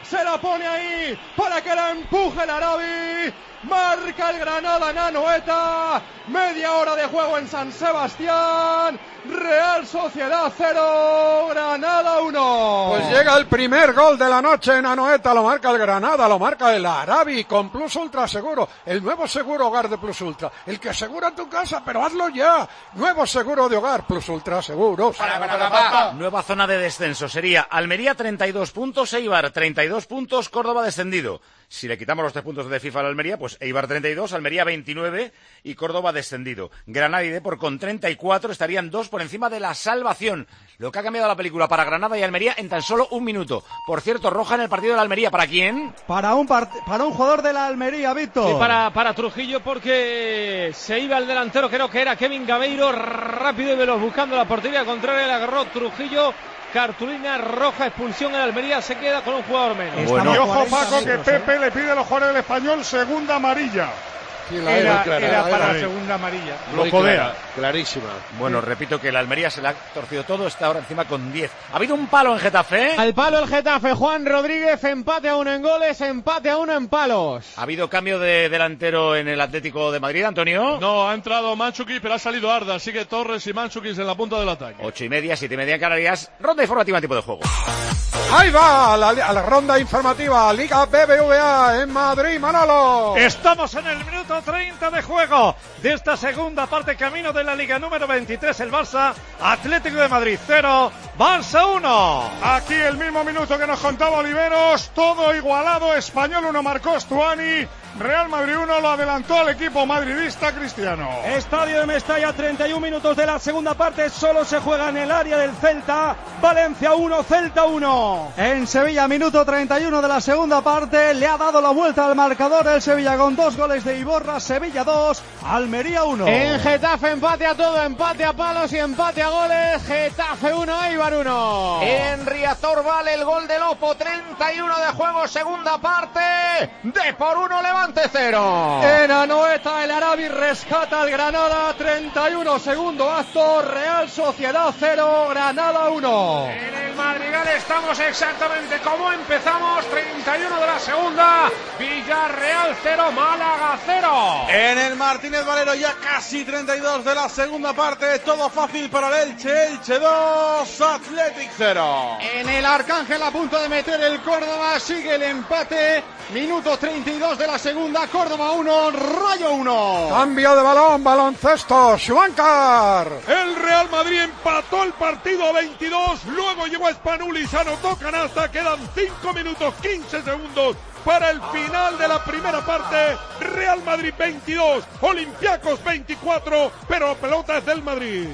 se la pone ahí para que la empuje el Arabi. Marca el Granada en Anoeta. Media hora de juego en San Sebastián. Real Sociedad cero, Granada uno. Pues llega el primer gol de la noche en Anoeta. Lo marca el Granada, lo marca el Arabi con Plus Ultra Seguro. El nuevo seguro hogar de Plus Ultra. El que asegura tu casa, pero hazlo ya. Nuevo seguro de hogar, Plus Ultra Seguros. Para, para, para, para. Nueva zona de descenso sería Almería treinta y dos puntos, Eibar treinta y dos puntos, Córdoba descendido. Si le quitamos los tres puntos de FIFA a la Almería, pues Eibar treinta y dos, Almería veintinueve y Córdoba descendido. Granada y Depor con treinta y cuatro estarían dos por encima de la salvación. Lo que ha cambiado la película para Granada y Almería en tan solo un minuto. Por cierto, roja en el partido de la Almería. ¿Para quién? Para un part... para un jugador de la Almería, Víctor. Sí, para, para Trujillo, porque se iba el delantero, creo que era Kevin Gameiro, rápido y veloz, buscando la portería contraria, le agarró Trujillo. Cartulina roja, expulsión en Almería, se queda con un jugador menos. Bueno. Y ojo, Paco, que Pepe le pide a los jugadores del Español segunda amarilla. Sí, la era, era, era para la segunda amarilla. Lo codea. Clarísima. Bueno, repito que la Almería se le ha torcido todo, está ahora encima con diez. Ha habido un palo en Getafe. Al palo el Getafe, Juan Rodríguez, empate a uno en goles, empate a uno en palos. ¿Ha habido cambio de delantero en el Atlético de Madrid, Antonio? No, ha entrado Mandzukic, pero ha salido Arda, sigue Torres y Mandzukic en la punta del ataque. Ocho y media, siete y media en Canarias, ronda informativa en tipo de juego. Ahí va, la, a la ronda informativa, Liga B B V A en Madrid, Manolo. Estamos en el minuto treinta de juego de esta segunda parte, camino de la Liga número veintitrés, el Barça, Atlético de Madrid cero, Barça uno. Aquí el mismo minuto que nos contaba Oliveros, todo igualado, Español uno, marcó Stuani, Real Madrid uno, lo adelantó al equipo madridista Cristiano. Estadio de Mestalla, treinta y un minutos de la segunda parte, solo se juega en el área del Celta, Valencia uno, Celta uno. En Sevilla, minuto treinta y uno de la segunda parte, le ha dado la vuelta al marcador el Sevilla con dos goles de Iborra, Sevilla dos, Almería uno. En Getafe empate a todo, empate a palos y empate a goles, Getafe uno, Eibar uno. En Riazor vale el gol de Lopo, treinta y uno de juego, segunda parte, de por uno, Levante cero. En Anoeta el Arabi rescata al Granada, treinta y uno, segundo acto, Real Sociedad cero, Granada uno. En el Madrigal estamos exactamente como empezamos, treinta y uno de la segunda, Villarreal cero, Málaga cero. En el Martínez Valero ya casi treinta y dos de la segunda parte, todo fácil para el Elche, Elche dos, Athletic cero. En el Arcángel a punto de meter el Córdoba, sigue el empate, minuto treinta y dos de la segunda, Córdoba uno, Rayo uno. Cambio de balón, baloncesto, Schwankar. El Real Madrid empató el partido a veintidós, luego llegó a Spanulis, anotó canasta, quedan cinco minutos quince segundos para el final de la primera parte. Real Madrid veintidós, Olympiacos veinticuatro, pero la pelota es del Madrid.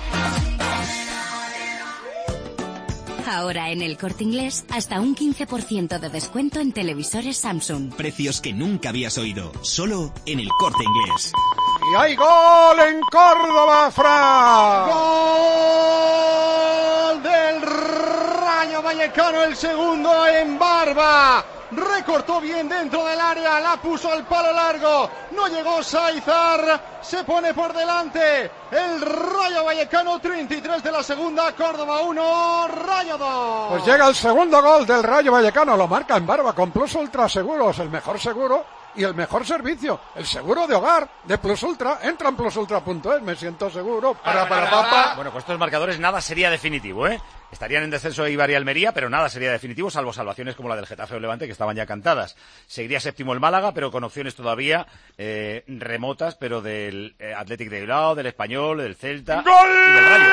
Ahora en el Corte Inglés, hasta un quince por ciento de descuento en televisores Samsung. Precios que nunca habías oído, solo en el Corte Inglés. Y hay gol en Córdoba, Fran. Gol del Rayo Vallecano, el segundo en Barba. Recortó bien dentro del área, la puso al palo largo, no llegó Saizar, se pone por delante el Rayo Vallecano, treinta y tres de la segunda, Córdoba uno, Rayo dos. Pues llega el segundo gol del Rayo Vallecano, lo marca en Barba con Plus Ultra Seguros, el mejor seguro y el mejor servicio, el seguro de hogar de Plus Ultra. Entra en plus ultra punto es, me siento seguro. Para, para, para, para. Bueno, con estos marcadores nada sería definitivo, ¿eh? Estarían en descenso Eibar y Almería, pero nada sería definitivo, salvo salvaciones como la del Getafe o Levante, que estaban ya cantadas. Seguiría séptimo el Málaga, pero con opciones todavía eh, remotas, pero del eh, Athletic de Bilbao, del Español, del Celta ¡Gol! Y del Rayo.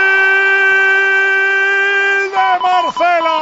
¡De Marcelo!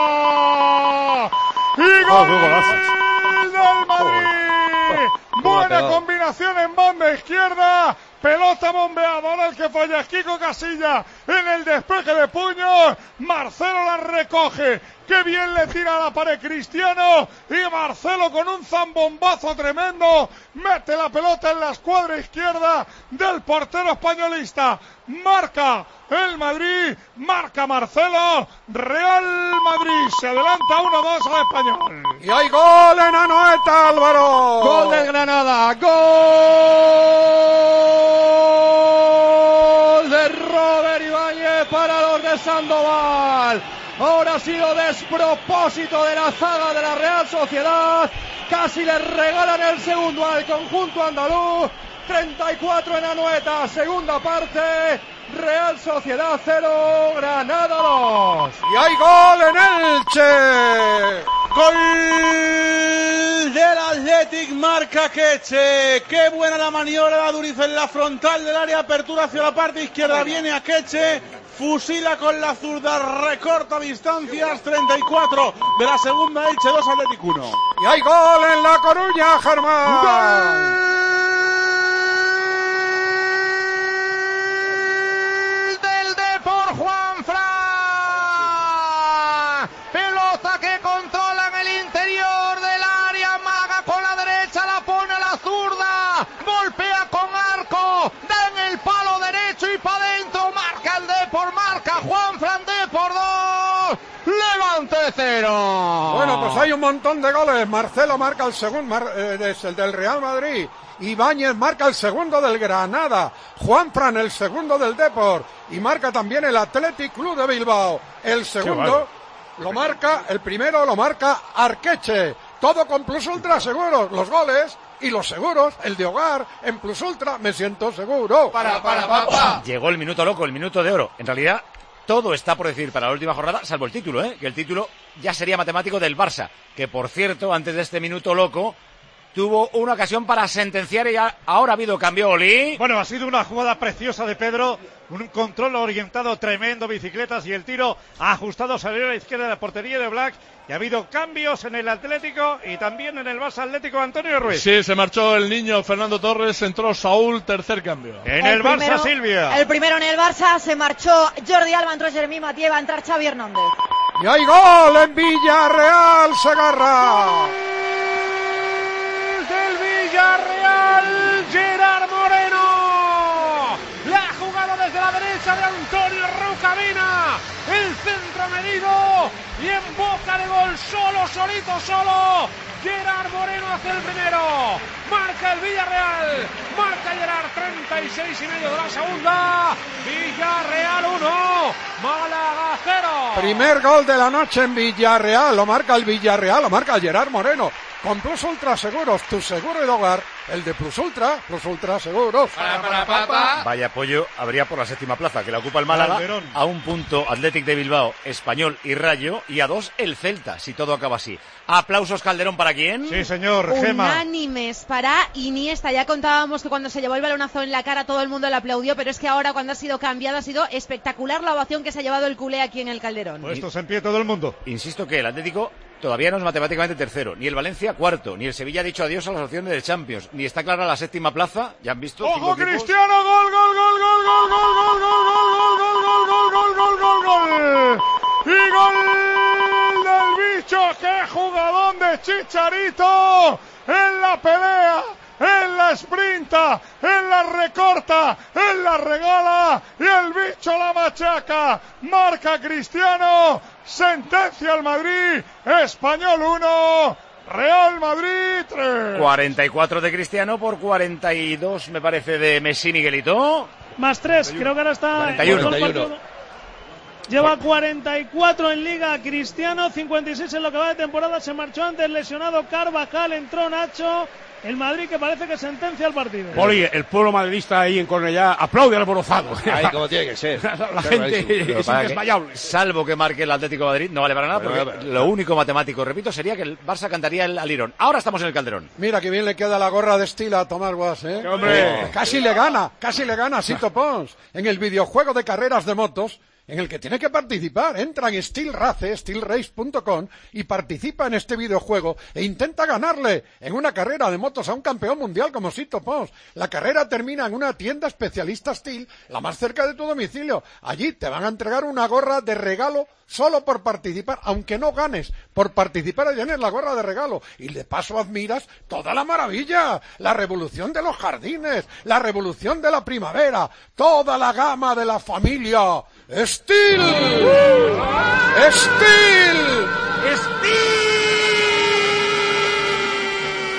¡Y gol oh, del Madrid! Buena combinación en banda izquierda. Pelota bombeadora, el que falla es Kiko Casilla en el despeje de puños. Marcelo la recoge. Qué bien le tira a la pared Cristiano. Y Marcelo con un zambombazo tremendo mete la pelota en la escuadra izquierda del portero españolista. Marca el Madrid, marca Marcelo. Real Madrid se adelanta uno dos al Español. Y hay gol en Anoeta, Álvaro. Gol del Granada, gol de Robert Javier Ibáñez para los de Sandoval. Ahora ha sido despropósito de la zaga de la Real Sociedad. Casi le regalan el segundo al conjunto andaluz. treinta y cuatro en Anoeta, segunda parte. Real Sociedad cero, Granada dos. Y hay gol en Elche. Gol del Athletic, marca Akeche. Qué buena la maniobra de Duriz en la frontal del área, apertura hacia la parte izquierda. Viene Akeche, fusila con la zurda, recorta distancias. Treinta y cuatro de la segunda, Elche dos, Athletic uno. Y hay gol en La Coruña, Germán. Cero. Bueno, pues hay un montón de goles. Marcelo marca el segundo, mar, eh, es el del Real Madrid. Ibáñez marca el segundo del Granada. Juanfran el segundo del Depor. Y marca también el Athletic Club de Bilbao. El segundo lo marca, el primero lo marca Arqueche. Todo con Plus Ultra Seguros. Los goles y los seguros, el de hogar, en Plus Ultra me siento seguro. Para, para, para, para. Llegó el minuto loco, el minuto de oro. En realidad, todo está por decidir para la última jornada, salvo el título, ¿eh? Que el título ya sería matemático del Barça, que por cierto, antes de este minuto loco, tuvo una ocasión para sentenciar y ya, ahora ha habido cambio, Oli. Bueno, ha sido una jugada preciosa de Pedro, un control orientado tremendo, bicicletas y el tiro ajustado, salió a la izquierda de la portería de Black. Y ha habido cambios en el Atlético y también en el Barça Atlético, Antonio Ruiz. Sí, se marchó el niño Fernando Torres, entró Saúl, tercer cambio. En el, el Barça, primero, Silvia. El primero en el Barça, se marchó Jordi Alba, entró Jeremy Mathieu, va a entrar Xavi Hernández. Y hay gol en Villarreal, Segarra. Del Villarreal, Gerard Moreno. La jugada desde la derecha de Antonio Rucabina. El centro medido y en boca de gol, solo, solito, solo. Gerard Moreno hace el primero. Marca el Villarreal. Marca Gerard, treinta y seis y medio de la segunda. Villarreal uno, Málaga cero. Primer gol de la noche en Villarreal. Lo marca el Villarreal, lo marca Gerard Moreno. Con Plus Ultra Seguros, tu seguro de hogar, el de Plus Ultra, Plus Ultra Seguros. Para, para, para, para. Vaya apoyo habría por la séptima plaza, que la ocupa el Málaga. Calderón. A un punto Athletic de Bilbao, Español y Rayo, y a dos el Celta, si todo acaba así. Aplausos, Calderón, ¿para quién? Sí, señor, Gema. Unánimes para Iniesta. Ya contábamos que cuando se llevó el balonazo en la cara todo el mundo le aplaudió, pero es que ahora cuando ha sido cambiado ha sido espectacular la ovación que se ha llevado el culé aquí en el Calderón. Puestos en pie todo el mundo. Insisto que el Atlético todavía no es matemáticamente tercero, ni el Valencia cuarto, ni el Sevilla ha dicho adiós a las opciones del Champions, ni está clara la séptima plaza, ya han visto. ¡Ojo, Cristiano! ¡Gol, gol, gol, gol, gol, gol, gol, gol, gol, gol, gol, gol, gol, gol! ¡Y gol del bicho! ¡Qué jugadón de Chicharito! En la pelea, en la sprinta, en la recorta, en la regala, y el bicho la machaca. Marca Cristiano, sentencia al Madrid, Español uno, Real Madrid tres. cuarenta y cuatro de Cristiano por cuarenta y dos, me parece, de Messi, Miguelito. Más tres, creo que ahora está... cuarenta y uno. cuarenta y uno. Lleva cuarenta y cuatro en Liga Cristiano, cincuenta y seis en lo que va de temporada. Se marchó antes lesionado Carvajal, entró Nacho. El Madrid que parece que sentencia el partido. Poli, el pueblo madridista ahí en Cornellá aplaude alborozado. Ahí como tiene que ser. La, la gente es indesmayable. Salvo que marque el Atlético de Madrid, no vale para nada, bueno, porque lo único matemático, repito, sería que el Barça cantaría el alirón. Ahora estamos en el Calderón. Mira que bien le queda la gorra de estilo a Tomás Guas, ¿eh? ¡Hombre! Eh, casi le gana, casi le gana a Sito Pons en el videojuego de carreras de motos, en el que tiene que participar. Entra en Steel Race, steel race punto com, y participa en este videojuego e intenta ganarle en una carrera de motos a un campeón mundial como Sito Pons. La carrera termina en una tienda especialista Steel, la más cerca de tu domicilio. Allí te van a entregar una gorra de regalo solo por participar, aunque no ganes, por participar y tienes la gorra de regalo. Y de paso admiras toda la maravilla, la revolución de los jardines, la revolución de la primavera, toda la gama de la familia. ¡Steel! ¡Steel! Le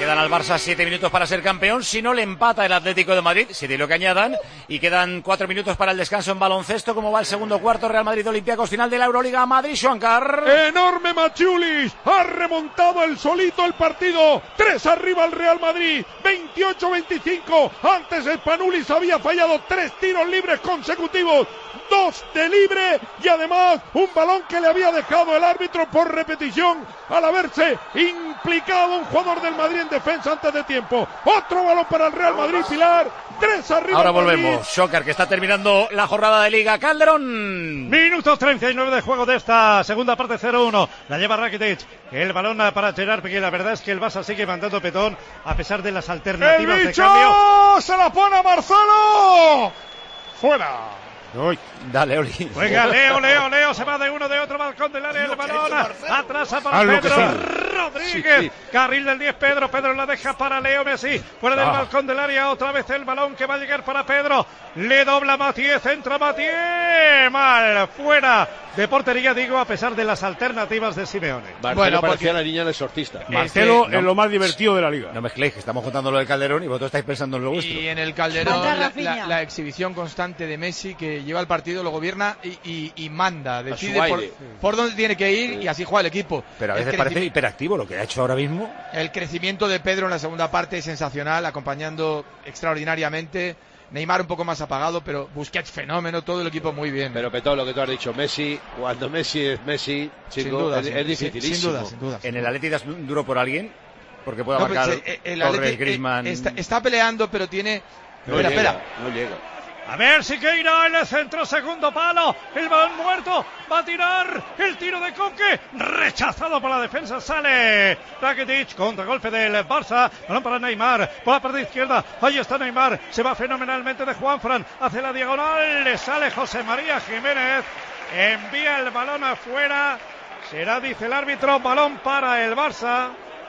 quedan al Barça siete minutos para ser campeón. Si no, le empata el Atlético de Madrid, siete y lo que añadan. Y quedan cuatro minutos para el descanso en baloncesto. ¿Cómo va el segundo cuarto? Real Madrid Olympiacos, final de la Euroliga. Madrid, Schwankar. Enorme Maciulis. Ha remontado el solito el partido. Tres arriba el Real Madrid. veintiocho veinticinco. Antes el Spanulis había fallado tres tiros libres consecutivos. Dos de libre y además un balón que le había dejado el árbitro por repetición al haberse implicado un jugador del Madrid en defensa antes de tiempo. Otro balón para el Real Madrid, Pilar. Tres arriba. Ahora volvemos. Schwankar, que está terminando la jornada de Liga. Calderón. Minuto treinta y nueve de juego de esta segunda parte, cero uno. La lleva Rakitic. El balón para Gerard Piqué. La verdad es que el Barça sigue mandando petón a pesar de las alternativas ¡El de bicho! cambio. ¡Se la pone a Marcelo! ¡Fuera! Uy, dale, Oli. Venga, Leo, Leo, Leo, se va de uno de otro balcón del área, el balón, atrasa para Haz Pedro lo que Rodríguez, sí, sí. Carril del diez, Pedro, Pedro la deja para Leo Messi, fuera del Ah. balcón del área, otra vez el balón que va a llegar para Pedro, le dobla Matié, entra Matié, mal, fuera de portería, digo, a pesar de las alternativas de Simeone. Marcelo Bueno, parecía porque- la niña del sortista. Marcelo no. es lo más divertido de la liga. No mezcléis, que estamos contando lo del Calderón y vosotros estáis pensando en lo vuestro. Y en el Calderón Anda, la, Rafinha. la- la exhibición constante de Messi que lleva el partido, lo gobierna y, y- y manda, decide su por, aire. por dónde tiene que ir y así juega el equipo. Pero a El veces creci- parece hiperactivo lo que ha hecho ahora mismo. El crecimiento de Pedro en la segunda parte es sensacional, acompañando extraordinariamente. Neymar un poco más apagado, pero Busquets fenómeno, todo el equipo muy bien. Pero Petón, lo que tú has dicho, Messi, cuando Messi es Messi, Sin chico, duda, es, sin- es sin- dificilísimo. sin duda, sin duda. En el Atleti das duro por alguien, porque puede No, marcar pues, eh, el Torres, Atleti, eh, Griezmann. está, está peleando, pero tiene... No espera, llega, espera. no llega. A ver, Siqueira en el centro, segundo palo, el balón muerto, va a tirar, el tiro de Coque, rechazado por la defensa, sale Rakitic, contragolpe del Barça, balón para Neymar, por la parte izquierda, ahí está Neymar, se va fenomenalmente de Juanfran, hace la diagonal, le sale José María Jiménez, envía el balón afuera, será, dice el árbitro, balón para el Barça.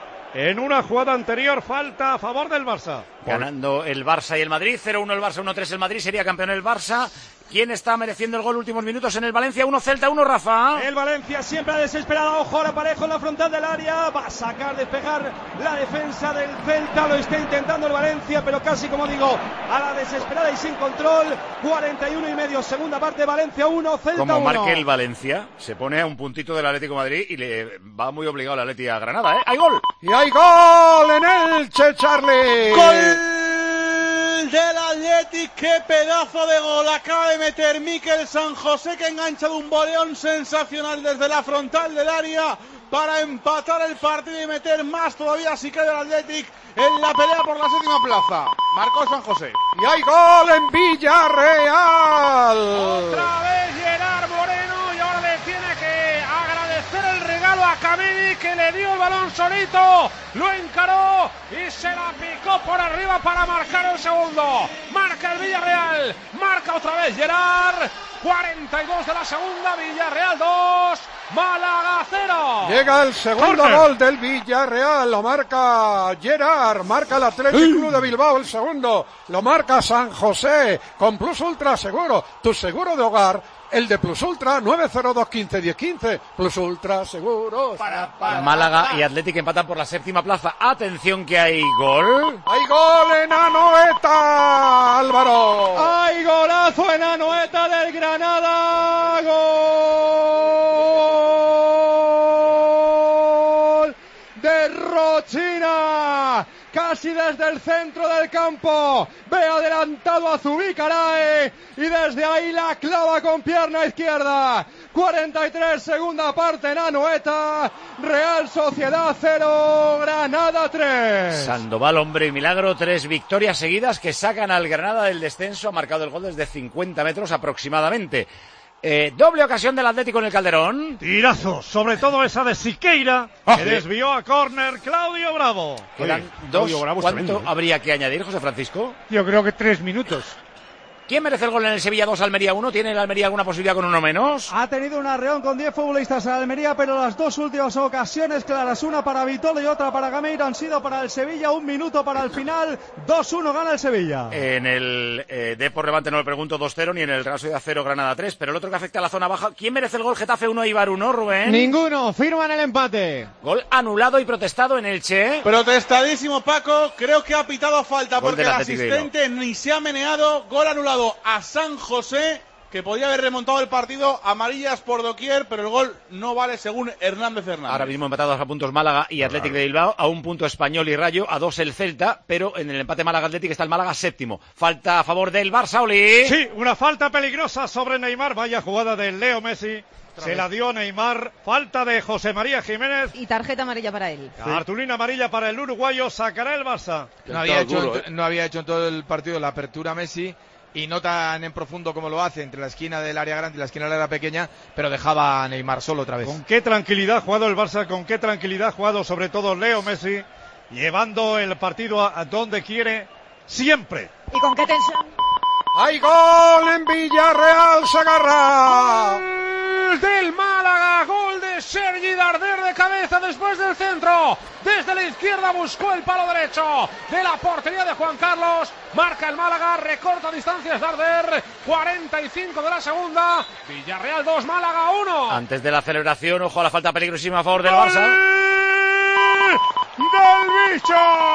En una jugada anterior, falta a favor del Barça. Ganando el Barça y el Madrid, cero uno el Barça, uno tres el Madrid, sería campeón el Barça. ¿Quién está mereciendo el gol últimos minutos en el Valencia? uno Celta, uno Rafa. El Valencia siempre desesperado, ojo ahora Parejo en la frontal del área, va a sacar, despejar la defensa del Celta, lo está intentando el Valencia, pero casi como digo, a la desesperada y sin control, cuarenta y uno y medio, segunda parte, Valencia uno, Celta uno. Como marque el Valencia, se pone a un puntito del Atlético de Madrid y le va muy obligado el Atleti a Granada, ¿eh? ¡Hay gol! Y hay gol en Elche, Charlie. Gol del Athletic, qué pedazo de gol acaba de meter Mikel San José, que engancha de un boleón sensacional desde la frontal del área para empatar el partido y meter más todavía si cae el Athletic en la pelea por la séptima plaza. Marcó San José. Y hay gol en Villarreal. Otra vez Gerard Moreno y ahora le tiene que agradecer el regalo a Kameni, que le dio el balón solito, lo encaró y se la picó por arriba para marcar el segundo. Marca el Villarreal, marca otra vez Gerard. cuarenta y dos de la segunda, Villarreal dos, Málaga cero. Llega el segundo Corner. gol del Villarreal, lo marca Gerard, marca el Athletic Club de Bilbao el segundo, lo marca San José con Plus Ultra Seguro, tu seguro de hogar, el de Plus Ultra, nueve cero dos uno cinco uno cero uno cinco, Plus Ultra Seguros. Málaga y Atlético empatan por la séptima plaza. Atención que hay gol. ¡Hay gol en Anoeta, Álvaro! ¡Hay golazo en Anoeta del Granada! ¡Gol de Rochina! Casi desde el centro del campo, ve adelantado a Zubicarae y desde ahí la clava con pierna izquierda. cuarenta y tres, segunda parte en Anoeta, Real Sociedad cero, Granada tres. Sandoval, hombre y milagro, tres victorias seguidas que sacan al Granada del descenso. Ha marcado el gol desde cincuenta metros aproximadamente. Eh, doble ocasión del Atlético en el Calderón. Tirazo, sobre todo esa de Siqueira, Ah, que sí. desvió a córner Claudio Bravo. Quedan Oye, dos. Claudio Bravo es ¿Cuánto tremendo, ¿eh? habría que añadir, José Francisco? Yo creo que tres minutos. ¿Quién merece el gol en el Sevilla dos, Almería uno? ¿Tiene el Almería alguna posibilidad con uno menos? Ha tenido un arreón con diez futbolistas en Almería, pero las dos últimas ocasiones claras, una para Vitolo y otra para Gameiro, han sido para el Sevilla. Un minuto para el final, dos uno gana el Sevilla. En el eh, Depor Levante no le pregunto, dos cero, ni en el Real Sociedad cero, Granada tres, pero el otro que afecta a la zona baja, ¿quién merece el gol? Getafe uno, Eibar uno, Rubén. Ninguno, firman el empate. Gol anulado y protestado en Elche. Protestadísimo, Paco, creo que ha pitado falta Gol porque el asistente ni se ha meneado. Gol anulado a San José, que podía haber remontado el partido, amarillas por doquier, pero el gol no vale según Hernández Hernández. Ahora mismo empatados a puntos Málaga y Athletic de Bilbao, a un punto Español y Rayo, a dos el Celta, pero en el empate Málaga-Athletic está el Málaga séptimo. Falta a favor del Barça, Oli. Sí, una falta peligrosa sobre Neymar, vaya jugada de Leo Messi. Se la dio Neymar, falta de José María Jiménez. Y tarjeta amarilla para él. Cartulina amarilla para el uruguayo, sacará el Barça. No había, hecho, no había hecho en todo el partido la apertura Messi, y no tan en profundo como lo hace entre la esquina del área grande y la esquina del área pequeña, pero dejaba a Neymar solo otra vez. Con qué tranquilidad ha jugado el Barça, con qué tranquilidad ha jugado sobre todo Leo Messi, llevando el partido a, a donde quiere siempre. Y con qué tensión. ¡Hay gol en Villarreal, Sagarra! Gol del Málaga, gol de Sergi Darder de cabeza después del centro. Desde la izquierda buscó el palo derecho de la portería de Juan Carlos. Marca el Málaga, recorta distancias Darder. cuarenta y cinco de la segunda. Villarreal dos, Málaga uno. Antes de la celebración, ojo a la falta peligrosísima a favor del Barça. ¡Del bicho!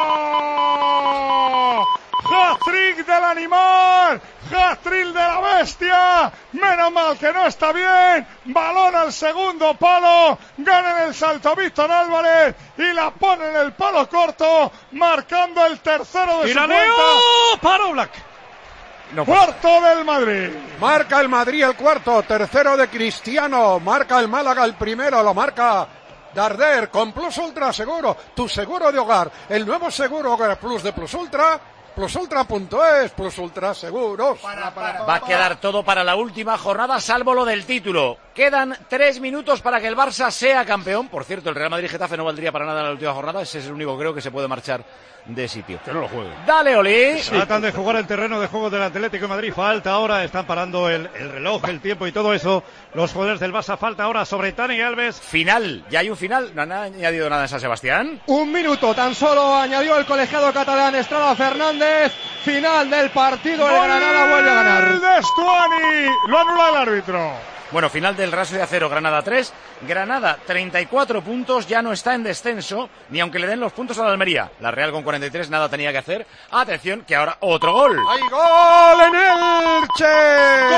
¡Hat-trick del animal! ¡Hat-trick de la bestia! Menos mal que no está bien. Balón al segundo palo. Gana en el salto Víctor Álvarez y la pone en el palo corto, marcando el tercero de su cuenta. Para Oblak. No, cuarto del Madrid. Marca el Madrid el cuarto, tercero de Cristiano. Marca el Málaga el primero, lo marca Darder con Plus Ultra Seguro, tu seguro de hogar. El nuevo seguro Hogar Plus de Plus Ultra. plus ultra punto es, Plus Ultra Seguros. Para, para, Va a quedar todo para la última jornada, salvo lo del título. Quedan tres minutos para que el Barça sea campeón. Por cierto, el Real Madrid-Getafe no valdría para nada en la última jornada. Ese es el único, creo, que se puede marchar de sitio. Que no lo juegue. Dale, Oli. Sí. Tratan de jugar el terreno de juego del Atlético de Madrid. Falta ahora, están parando el, el reloj, el tiempo y todo eso. Los jugadores del Barça, falta ahora sobre Dani Alves. Final, ya hay un final. No han añadido nada en San Sebastián. Un minuto, tan solo añadió el colegiado catalán Estrada Fernández. Final del partido, el Granada vuelve a ganar. ¡El de Stuani! Lo anula el árbitro. Bueno, final del Real Sociedad cero, Granada tres. Granada treinta y cuatro puntos, ya no está en descenso, ni aunque le den los puntos a la Almería. La Real con cuarenta y tres, nada tenía que hacer. Atención, que ahora otro gol. ¡Hay gol en Elche!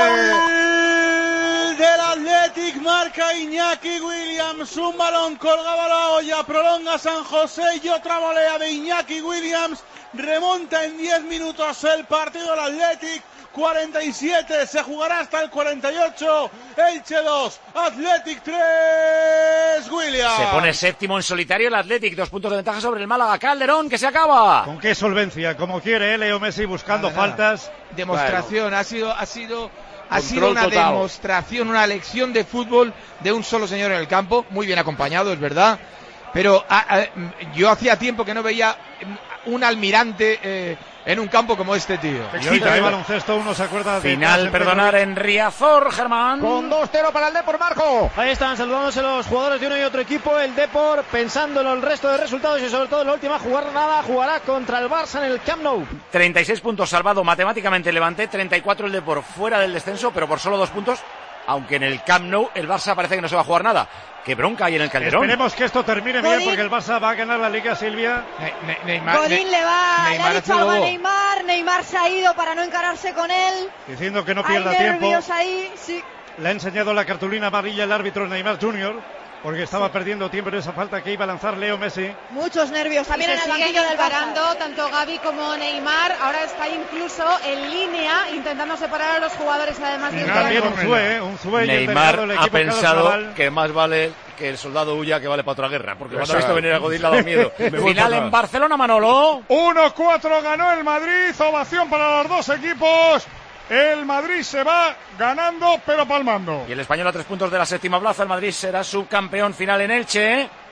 ¡Gol del Athletic! Marca Iñaki Williams. Un balón colgaba la olla, prolonga San José y otra volea de Iñaki Williams. Remonta en diez minutos el partido del Athletic. cuarenta y siete, se jugará hasta el cuarenta y ocho. Elche dos, Athletic tres, Williams. Se pone séptimo en solitario el Athletic, dos puntos de ventaja sobre el Málaga. Calderón, que se acaba. Con qué solvencia, como quiere, ¿eh? Leo Messi buscando nada, faltas. Nada. Demostración, bueno. ha sido, ha sido, ha sido una total. demostración, una lección de fútbol de un solo señor en el campo, muy bien acompañado, es verdad. Pero a, a, yo hacía tiempo que no veía un almirante eh, en un campo como este tío. Y hoy de baloncesto uno se acuerda de final, perdonar, en Riazor, Germán. Con dos cero para el Depor, Marco. Ahí están saludándose los jugadores de uno y otro equipo. El Depor pensando en el resto de resultados y sobre todo en la última jornada jugará contra el Barça en el Camp Nou. treinta y seis puntos salvado matemáticamente el Levante, treinta y cuatro el Depor fuera del descenso, pero por solo dos puntos. Aunque en el Camp Nou el Barça parece que no se va a jugar nada. Qué bronca hay en el Calderón. Esperemos que esto termine bien porque el Barça va a ganar la Liga, Silvia. Ne- ne- Neymar, Godín ne- le va, Neymar le ha dicho algo a Neymar. Neymar se ha ido para no encararse con él. Diciendo que no pierda hay tiempo. nervios ahí, sí. Le ha enseñado la cartulina amarilla el árbitro Neymar junior porque estaba sí. perdiendo tiempo en esa falta que iba a lanzar Leo Messi. Muchos nervios también en el banquillo del Barça. Tanto Gavi como Neymar. Ahora está incluso en línea intentando separar a los jugadores, además de también un Zue, ¿eh? un Zue. Neymar ha pensado que más vale que el soldado huya que vale para otra guerra, porque cuando ha visto venir a Godín le ha dado miedo. Final en Barcelona, Manolo. uno cuatro ganó el Madrid, ovación para los dos equipos. El Madrid se va ganando pero palmando. Y el Español a tres puntos de la séptima plaza. El Madrid será subcampeón final en Elche.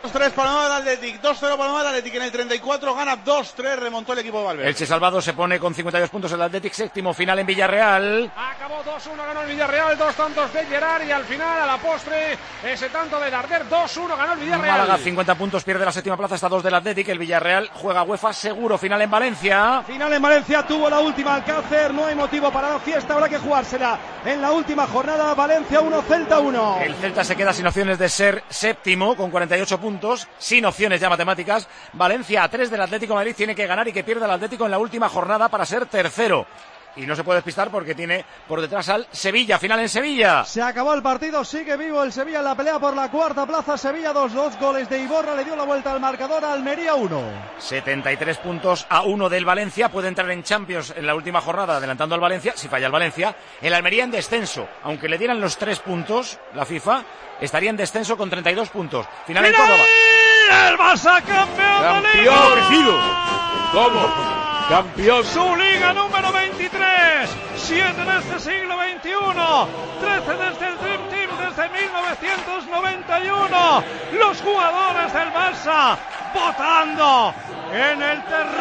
dos tres para el Athletic, dos cero para el Athletic. En el treinta y cuatro gana dos tres, remontó el equipo de Valverde. Elche salvado se pone con cincuenta y dos puntos el Athletic, séptimo, final en Villarreal. Acabó dos uno, ganó el Villarreal, dos tantos de Gerard y al final, a la postre, ese tanto de Darder, dos uno, ganó el Villarreal. Málaga, cincuenta puntos, pierde la séptima plaza, está dos del Athletic. El Villarreal juega UEFA seguro, final en Valencia. Final en Valencia, tuvo la última Alcácer, no hay motivo para la fiesta, habrá que jugársela en la última jornada. Valencia uno, Celta uno. El Celta se queda sin opciones de ser séptimo con cuarenta y ocho puntos, sin opciones ya matemáticas. Valencia a tres del Atlético de Madrid, tiene que ganar y que pierda el Atlético en la última jornada para ser tercero. Y no se puede despistar porque tiene por detrás al Sevilla, final en Sevilla. Se acabó el partido, sigue vivo el Sevilla en la pelea por la cuarta plaza. Sevilla dos dos, goles de Iborra, le dio la vuelta al marcador. Almería uno. setenta y tres puntos a uno del Valencia, puede entrar en Champions en la última jornada adelantando al Valencia, si falla el Valencia. El Almería en descenso, aunque le dieran los tres puntos la FIFA, estaría en descenso con treinta y dos puntos. Final en Córdoba. El Barça campeón de Liga. ¿Cómo? Campeón. Su Liga número veintitrés. siete de este siglo veintiuno. trece desde el Dream Team desde mil novecientos noventa y uno. Los jugadores del Barça votando en el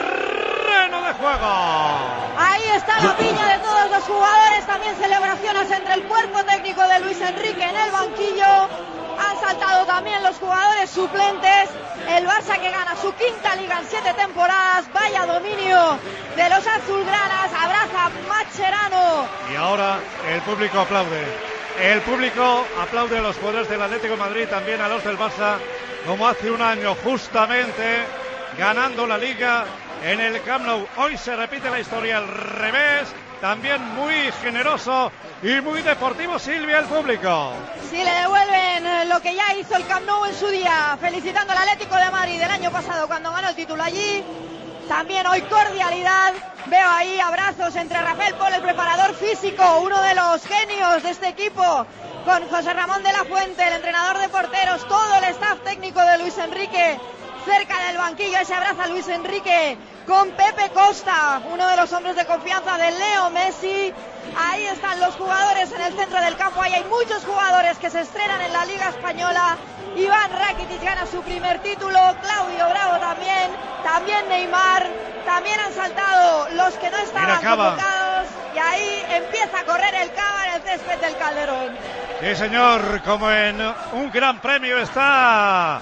terreno de juego. Ahí está la piña de todos los jugadores. También celebraciones entre el cuerpo técnico de Luis Enrique en el banquillo. Han saltado también los jugadores suplentes. El Barça que gana su quinta liga en siete temporadas. Vaya dominio de los azulgranas. Abraza Mascherano. Y ahora el público aplaude. El público aplaude a los jugadores del Atlético de Madrid, también a los del Barça, como hace un año justamente, ganando la liga en el Camp Nou. Hoy se repite la historia al revés. También muy generoso y muy deportivo, Silvia, el público. Sí, le devuelven lo que ya hizo el Camp Nou en su día, felicitando al Atlético de Madrid del año pasado cuando ganó el título allí. También hoy cordialidad, veo ahí abrazos entre Rafael Pol, el preparador físico, uno de los genios de este equipo, con José Ramón de la Fuente, el entrenador de porteros, todo el staff técnico de Luis Enrique cerca del banquillo. Se abraza Luis Enrique con Pepe Costa, uno de los hombres de confianza de Leo Messi. Ahí están los jugadores en el centro del campo. Ahí hay muchos jugadores que se estrenan en la Liga Española. Iván Rakitic gana su primer título, Claudio Bravo también, también Neymar, también han saltado los que no estaban convocados y ahí empieza a correr el Cava en el césped del Calderón. Sí, señor, como en un gran premio está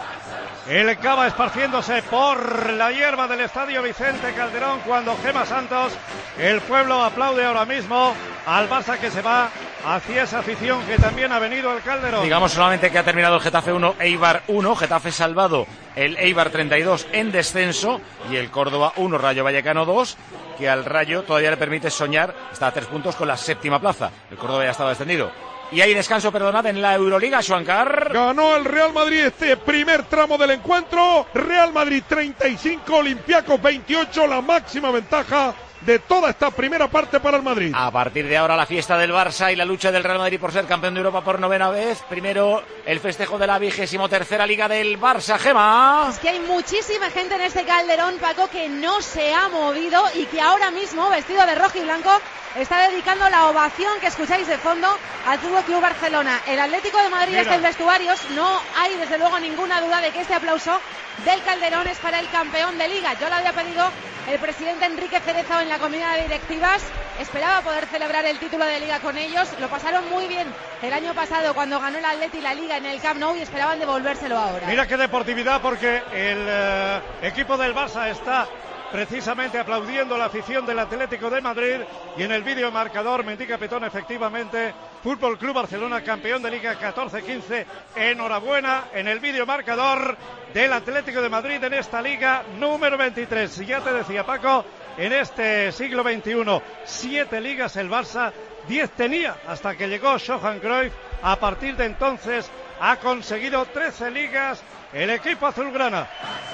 el Cava esparciéndose por la hierba del estadio Vicente Calderón cuando Gema Santos, el pueblo aplaude ahora mismo al Barça que se va hacia esa afición que también ha venido al Calderón. Digamos solamente que ha terminado el Getafe uno, Eibar uno, Getafe salvado, el Eibar treinta y dos en descenso y el Córdoba uno, Rayo Vallecano dos, que al Rayo todavía le permite soñar, está a tres puntos con la séptima plaza, el Córdoba ya estaba descendido. Y hay descanso, perdonad, en la Euroliga, Juancar. Ganó el Real Madrid este primer tramo del encuentro. Real Madrid treinta y cinco, Olympiacos veintiocho, la máxima ventaja de toda esta primera parte para el Madrid. A partir de ahora la fiesta del Barça y la lucha del Real Madrid por ser campeón de Europa por novena vez. Primero el festejo de la vigésimo tercera Liga del Barça, Gema. Es que hay muchísima gente en este Calderón, Paco, que no se ha movido y que ahora mismo, vestido de rojo y blanco, está dedicando la ovación que escucháis de fondo al Fútbol Club Barcelona. El Atlético de Madrid está en vestuarios, no hay desde luego ninguna duda de que este aplauso del Calderón es para el campeón de Liga. Yo lo había pedido el presidente Enrique Cerezo en la comida de directivas, esperaba poder celebrar el título de Liga con ellos, lo pasaron muy bien el año pasado cuando ganó el Atleti la Liga en el Camp Nou y esperaban devolvérselo ahora. Mira qué deportividad, porque el eh, equipo del Barça está precisamente aplaudiendo la afición del Atlético de Madrid y en el vídeo marcador me indica Petón efectivamente Fútbol Club Barcelona campeón de Liga catorce quince, enhorabuena en el vídeo marcador del Atlético de Madrid en esta Liga número veintitrés. Ya te decía, Paco, en este siglo veintiuno siete ligas el Barça, diez tenía hasta que llegó Johan Cruyff. A partir de entonces ha conseguido trece ligas el equipo azulgrana.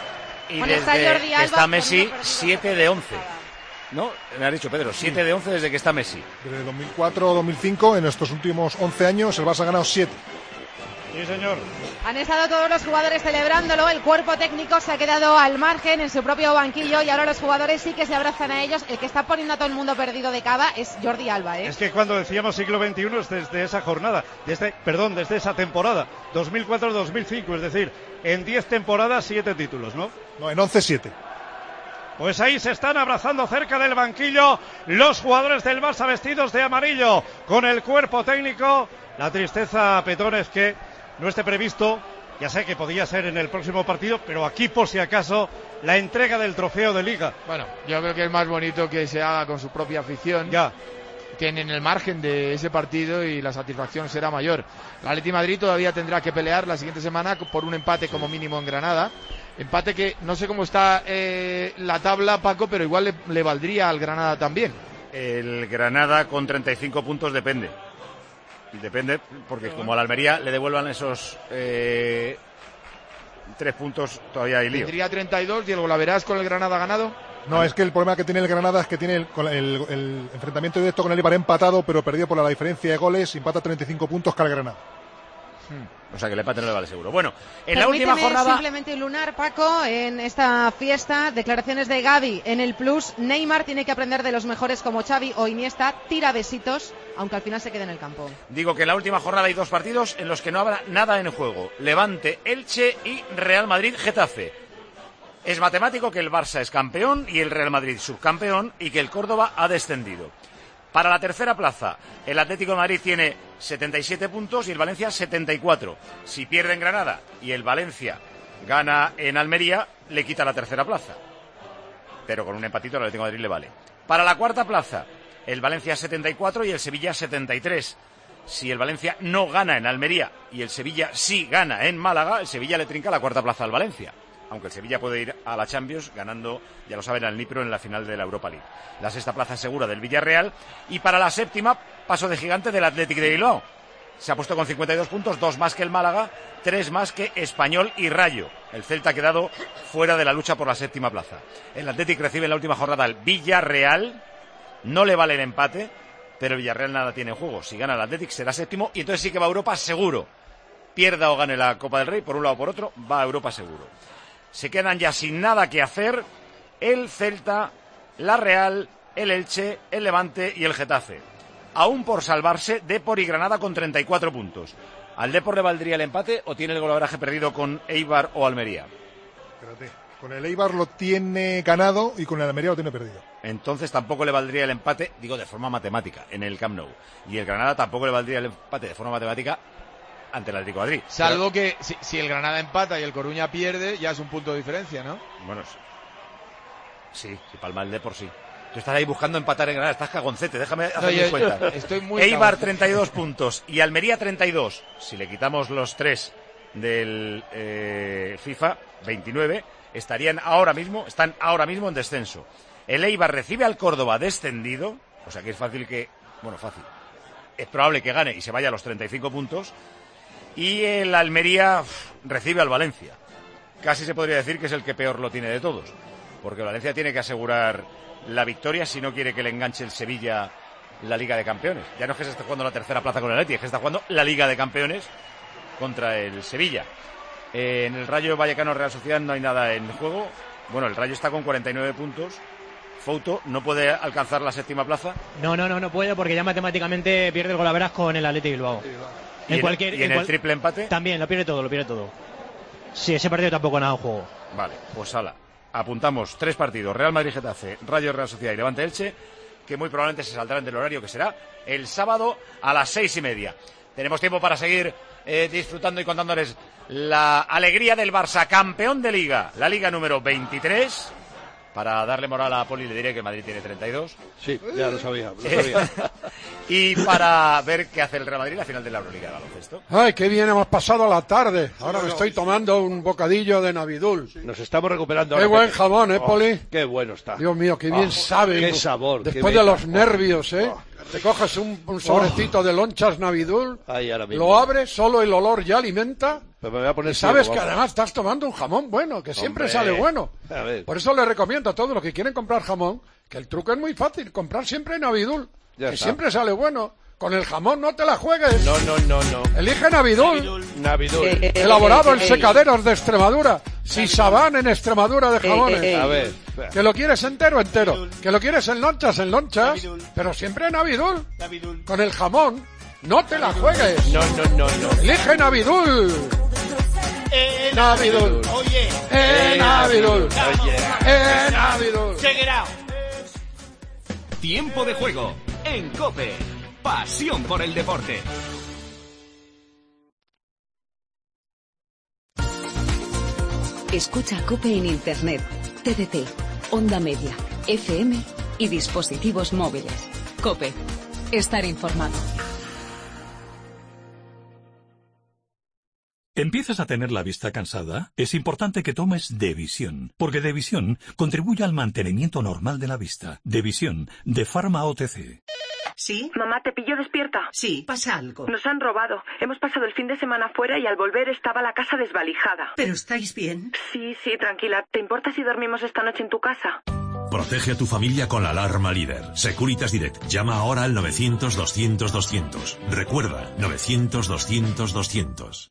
Y bueno, desde está, Jordi Alba, está Messi, siete de once. ¿No? Me ha dicho Pedro, siete de once desde que está Messi. Desde dos mil cuatro dos mil cinco, en estos últimos once años, el Barça ha ganado siete. Sí, señor. Han estado todos los jugadores celebrándolo, el cuerpo técnico se ha quedado al margen en su propio banquillo y ahora los jugadores sí que se abrazan a ellos. El que está poniendo a todo el mundo perdido de cava es Jordi Alba, ¿eh? Es que cuando decíamos siglo veintiuno es desde esa jornada, desde, perdón, desde esa temporada, dos mil cuatro dos mil cinco, es decir, en diez temporadas, siete títulos, ¿no? No, en once, siete. Pues ahí se están abrazando cerca del banquillo los jugadores del Barça vestidos de amarillo, con el cuerpo técnico. La tristeza, Petón, es que no esté previsto, ya sé que podía ser en el próximo partido, pero aquí por si acaso la entrega del trofeo de Liga. Bueno, yo creo que es más bonito que se haga con su propia afición. Ya. Tienen el margen de ese partido y la satisfacción será mayor. El Atleti Madrid todavía tendrá que pelear la siguiente semana por un empate como mínimo en Granada. Empate que no sé cómo está eh, la tabla, Paco, pero igual le, le valdría al Granada también. El Granada con treinta y cinco puntos depende. Depende, porque como a la Almería le devuelvan esos eh, tres puntos, todavía hay lío. Tendría treinta y dos y el Golaveras con el Granada ganado. No, es que el problema que tiene el Granada es que tiene el, el, el enfrentamiento directo con el Eibar empatado, pero perdido por la diferencia de goles, empata treinta y cinco puntos que el Granada. Hmm. O sea que el empate no le vale seguro. Bueno, en Permíteme la última jornada... simplemente lunar, Paco, en esta fiesta, declaraciones de Gavi en el Plus. Neymar tiene que aprender de los mejores como Xavi o Iniesta, tira besitos, aunque al final se quede en el campo. Digo que en la última jornada hay dos partidos en los que no habrá nada en juego. Levante, Elche y Real Madrid, Getafe. Es matemático que el Barça es campeón y el Real Madrid subcampeón y que el Córdoba ha descendido. Para la tercera plaza, el Atlético de Madrid tiene setenta y siete puntos y el Valencia setenta y cuatro. Si pierde en Granada y el Valencia gana en Almería, le quita la tercera plaza. Pero con un empatito el Atlético de Madrid le vale. Para la cuarta plaza, el Valencia setenta y cuatro y el Sevilla setenta y tres. Si el Valencia no gana en Almería y el Sevilla sí gana en Málaga, el Sevilla le trinca la cuarta plaza al Valencia. Aunque el Sevilla puede ir a la Champions ganando, ya lo saben, al Nipro en la final de la Europa League. La sexta plaza segura del Villarreal. Y para la séptima, paso de gigante del Athletic de Bilbao. Se ha puesto con cincuenta y dos puntos, dos más que el Málaga, tres más que Español y Rayo. El Celta ha quedado fuera de la lucha por la séptima plaza. El Athletic recibe en la última jornada al Villarreal. No le vale el empate, pero el Villarreal nada tiene en juego. Si gana el Athletic será séptimo y entonces sí que va a Europa seguro. Pierda o gane la Copa del Rey, por un lado o por otro, va a Europa seguro. Se quedan ya sin nada que hacer el Celta, la Real, el Elche, el Levante y el Getafe. Aún por salvarse, Depor y Granada con treinta y cuatro puntos. ¿Al Depor le valdría el empate o tiene el golaveraje perdido con Eibar o Almería? Espérate, con el Eibar lo tiene ganado y con el Almería lo tiene perdido. Entonces tampoco le valdría el empate, digo de forma matemática, en el Camp Nou. Y el Granada tampoco le valdría el empate de forma matemática ante el Atlético de Madrid. Salvo Pero... que si, si el Granada empata y el Coruña pierde, ya es un punto de diferencia, ¿no? Bueno, sí, si palma el Depor, sí. Tú estás ahí buscando empatar en Granada, estás cagoncete, déjame hacerme no, cuenta. Estoy muy Eibar treinta y dos puntos y Almería treinta y dos. Si le quitamos los tres del eh, FIFA, veintinueve, estarían ahora mismo, están ahora mismo en descenso. El Eibar recibe al Córdoba descendido, o sea que es fácil que, bueno, fácil. Es probable que gane y se vaya a los treinta y cinco puntos. Y el Almería uf, recibe al Valencia. Casi se podría decir que es el que peor lo tiene de todos. Porque Valencia tiene que asegurar la victoria si no quiere que le enganche el Sevilla la Liga de Campeones. Ya no es que se esté jugando la tercera plaza con el Atleti, es que está jugando la Liga de Campeones contra el Sevilla. Eh, en el Rayo Vallecano Real Sociedad no hay nada en juego. Bueno, el Rayo está con cuarenta y nueve puntos. Fouto no puede alcanzar la séptima plaza. No, no, no, no puede porque ya matemáticamente pierde el golaveras con el Athletic Bilbao. ¿Y en, cualquier, ¿y en, en cual... el triple empate? También, lo pierde todo, lo pierde todo. Sí, ese partido tampoco nada en juego. Vale, pues ala. Apuntamos tres partidos, Real Madrid-Getafe, Rayo Real Sociedad y Levante-Elche, que muy probablemente se saldrán del horario que será el sábado a las seis y media. Tenemos tiempo para seguir eh, disfrutando y contándoles la alegría del Barça, campeón de Liga, la Liga número veintitrés. Para darle moral a Poli le diré que Madrid tiene treinta y dos. Sí, ya lo sabía, lo sabía. Y para ver qué hace el Real Madrid a la final de la Euroliga de baloncesto. Ay, qué bien hemos pasado la tarde. Ahora me estoy tomando un bocadillo de Navidul. Nos estamos recuperando. Qué buen jamón, ¿eh, Poli? Oh, qué bueno está. Dios mío, qué bien oh, sabe. Qué sabor. Después qué de los nervios, ¿eh? Oh. Te coges un, un sobrecito oh. de lonchas Navidul, Ay, ahora mismo. lo abres, solo el olor ya alimenta. Pero me voy a poner y sabes ciego, que además estás tomando un jamón bueno, que siempre Hombre. sale bueno. A ver. Por eso les recomiendo a todos los que quieren comprar jamón, que el truco es muy fácil, comprar siempre Navidul, ya que está. Siempre sale bueno. Con el jamón no te la juegues. No, no, no, no. Elige Navidul. Navidul. Eh, eh, Elaborado eh, eh, en secaderos de Extremadura. Sisabán en Extremadura de jamones. Eh, eh, eh. A ver. Que lo quieres entero, entero. Que lo quieres en lonchas, en lonchas. Pero siempre Navidul. Con el jamón. No te la juegues. No, no, no, no. Elige Navidul. Eh, Navidul. Oye. Eh, Navidul. Oye. Eh, Navidul. Check it out. Tiempo de juego en COPE. Pasión por el deporte. Escucha COPE en Internet, T D T, onda media, F M y dispositivos móviles. COPE. Estar informado. ¿Empiezas a tener la vista cansada? Es importante que tomes Devisión, porque Devisión contribuye al mantenimiento normal de la vista. Devisión, de Pharma O T C. ¿Sí? Mamá, ¿te pillo despierta? Sí, pasa algo. Nos han robado. Hemos pasado el fin de semana fuera y al volver estaba la casa desvalijada. ¿Pero estáis bien? Sí, sí, tranquila. ¿Te importa si dormimos esta noche en tu casa? Protege a tu familia con la alarma líder. Securitas Direct. Llama ahora al novecientos doscientos doscientos. Recuerda, novecientos doscientos doscientos.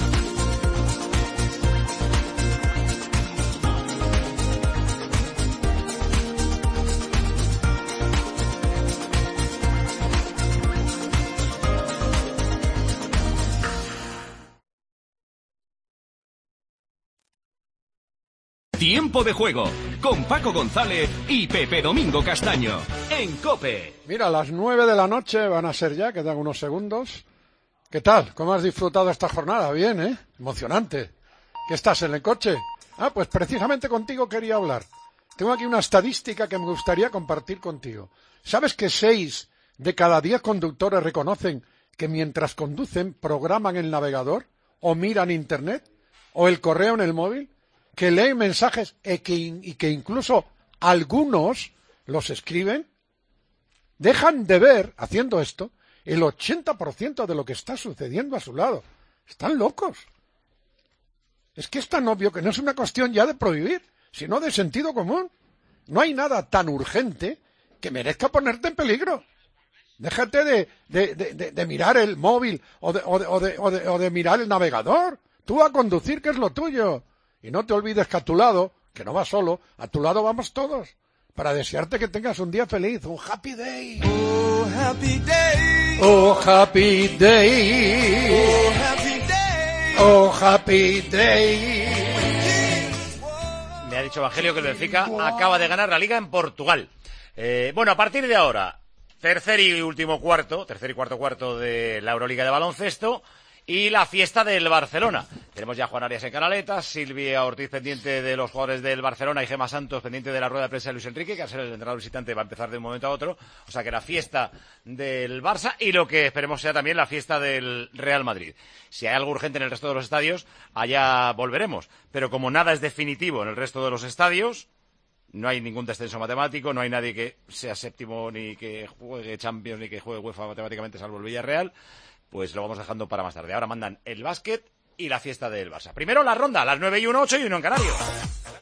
Tiempo de juego con Paco González y Pepe Domingo Castaño en COPE. Mira, las nueve de la noche van a ser ya, quedan unos segundos. ¿Qué tal? ¿Cómo has disfrutado esta jornada? Bien, ¿eh? Emocionante. ¿Qué estás en el coche? Ah, pues precisamente contigo quería hablar. Tengo aquí una estadística que me gustaría compartir contigo. ¿Sabes que seis de cada diez conductores reconocen que mientras conducen programan el navegador o miran internet o el correo en el móvil? Que leen mensajes y que, y que incluso algunos los escriben, dejan de ver, haciendo esto, el ochenta por ciento de lo que está sucediendo a su lado. Están locos. Es que es tan obvio que no es una cuestión ya de prohibir, sino de sentido común. No hay nada tan urgente que merezca ponerte en peligro. Déjate de, de, de, de, de mirar el móvil o de, o, de, o, de, o, de, o de mirar el navegador. Tú a conducir, que es lo tuyo. Y no te olvides que a tu lado, que no vas solo, a tu lado vamos todos, para desearte que tengas un día feliz, un happy day. Oh, happy day. Oh, happy day. Oh, happy day. Oh, happy day. Me ha dicho Evangelio que el Benfica acaba de ganar la Liga en Portugal. Eh, bueno, a partir de ahora, tercer y último cuarto, tercer y cuarto cuarto de la Euroliga de baloncesto, y la fiesta del Barcelona. Tenemos ya a Juan Arias en Canaletas, Silvia Ortiz pendiente de los jugadores del Barcelona y Gemma Santos pendiente de la rueda de prensa de Luis Enrique, que al ser el entrenador visitante va a empezar de un momento a otro. O sea que la fiesta del Barça y lo que esperemos sea también la fiesta del Real Madrid. Si hay algo urgente en el resto de los estadios, allá volveremos. Pero como nada es definitivo en el resto de los estadios, no hay ningún descenso matemático, no hay nadie que sea séptimo ni que juegue Champions ni que juegue UEFA matemáticamente salvo el Villarreal. Pues lo vamos dejando para más tarde. Ahora mandan el básquet y la fiesta del Barça. Primero la ronda, a las nueve y uno, ocho y uno en Canarios.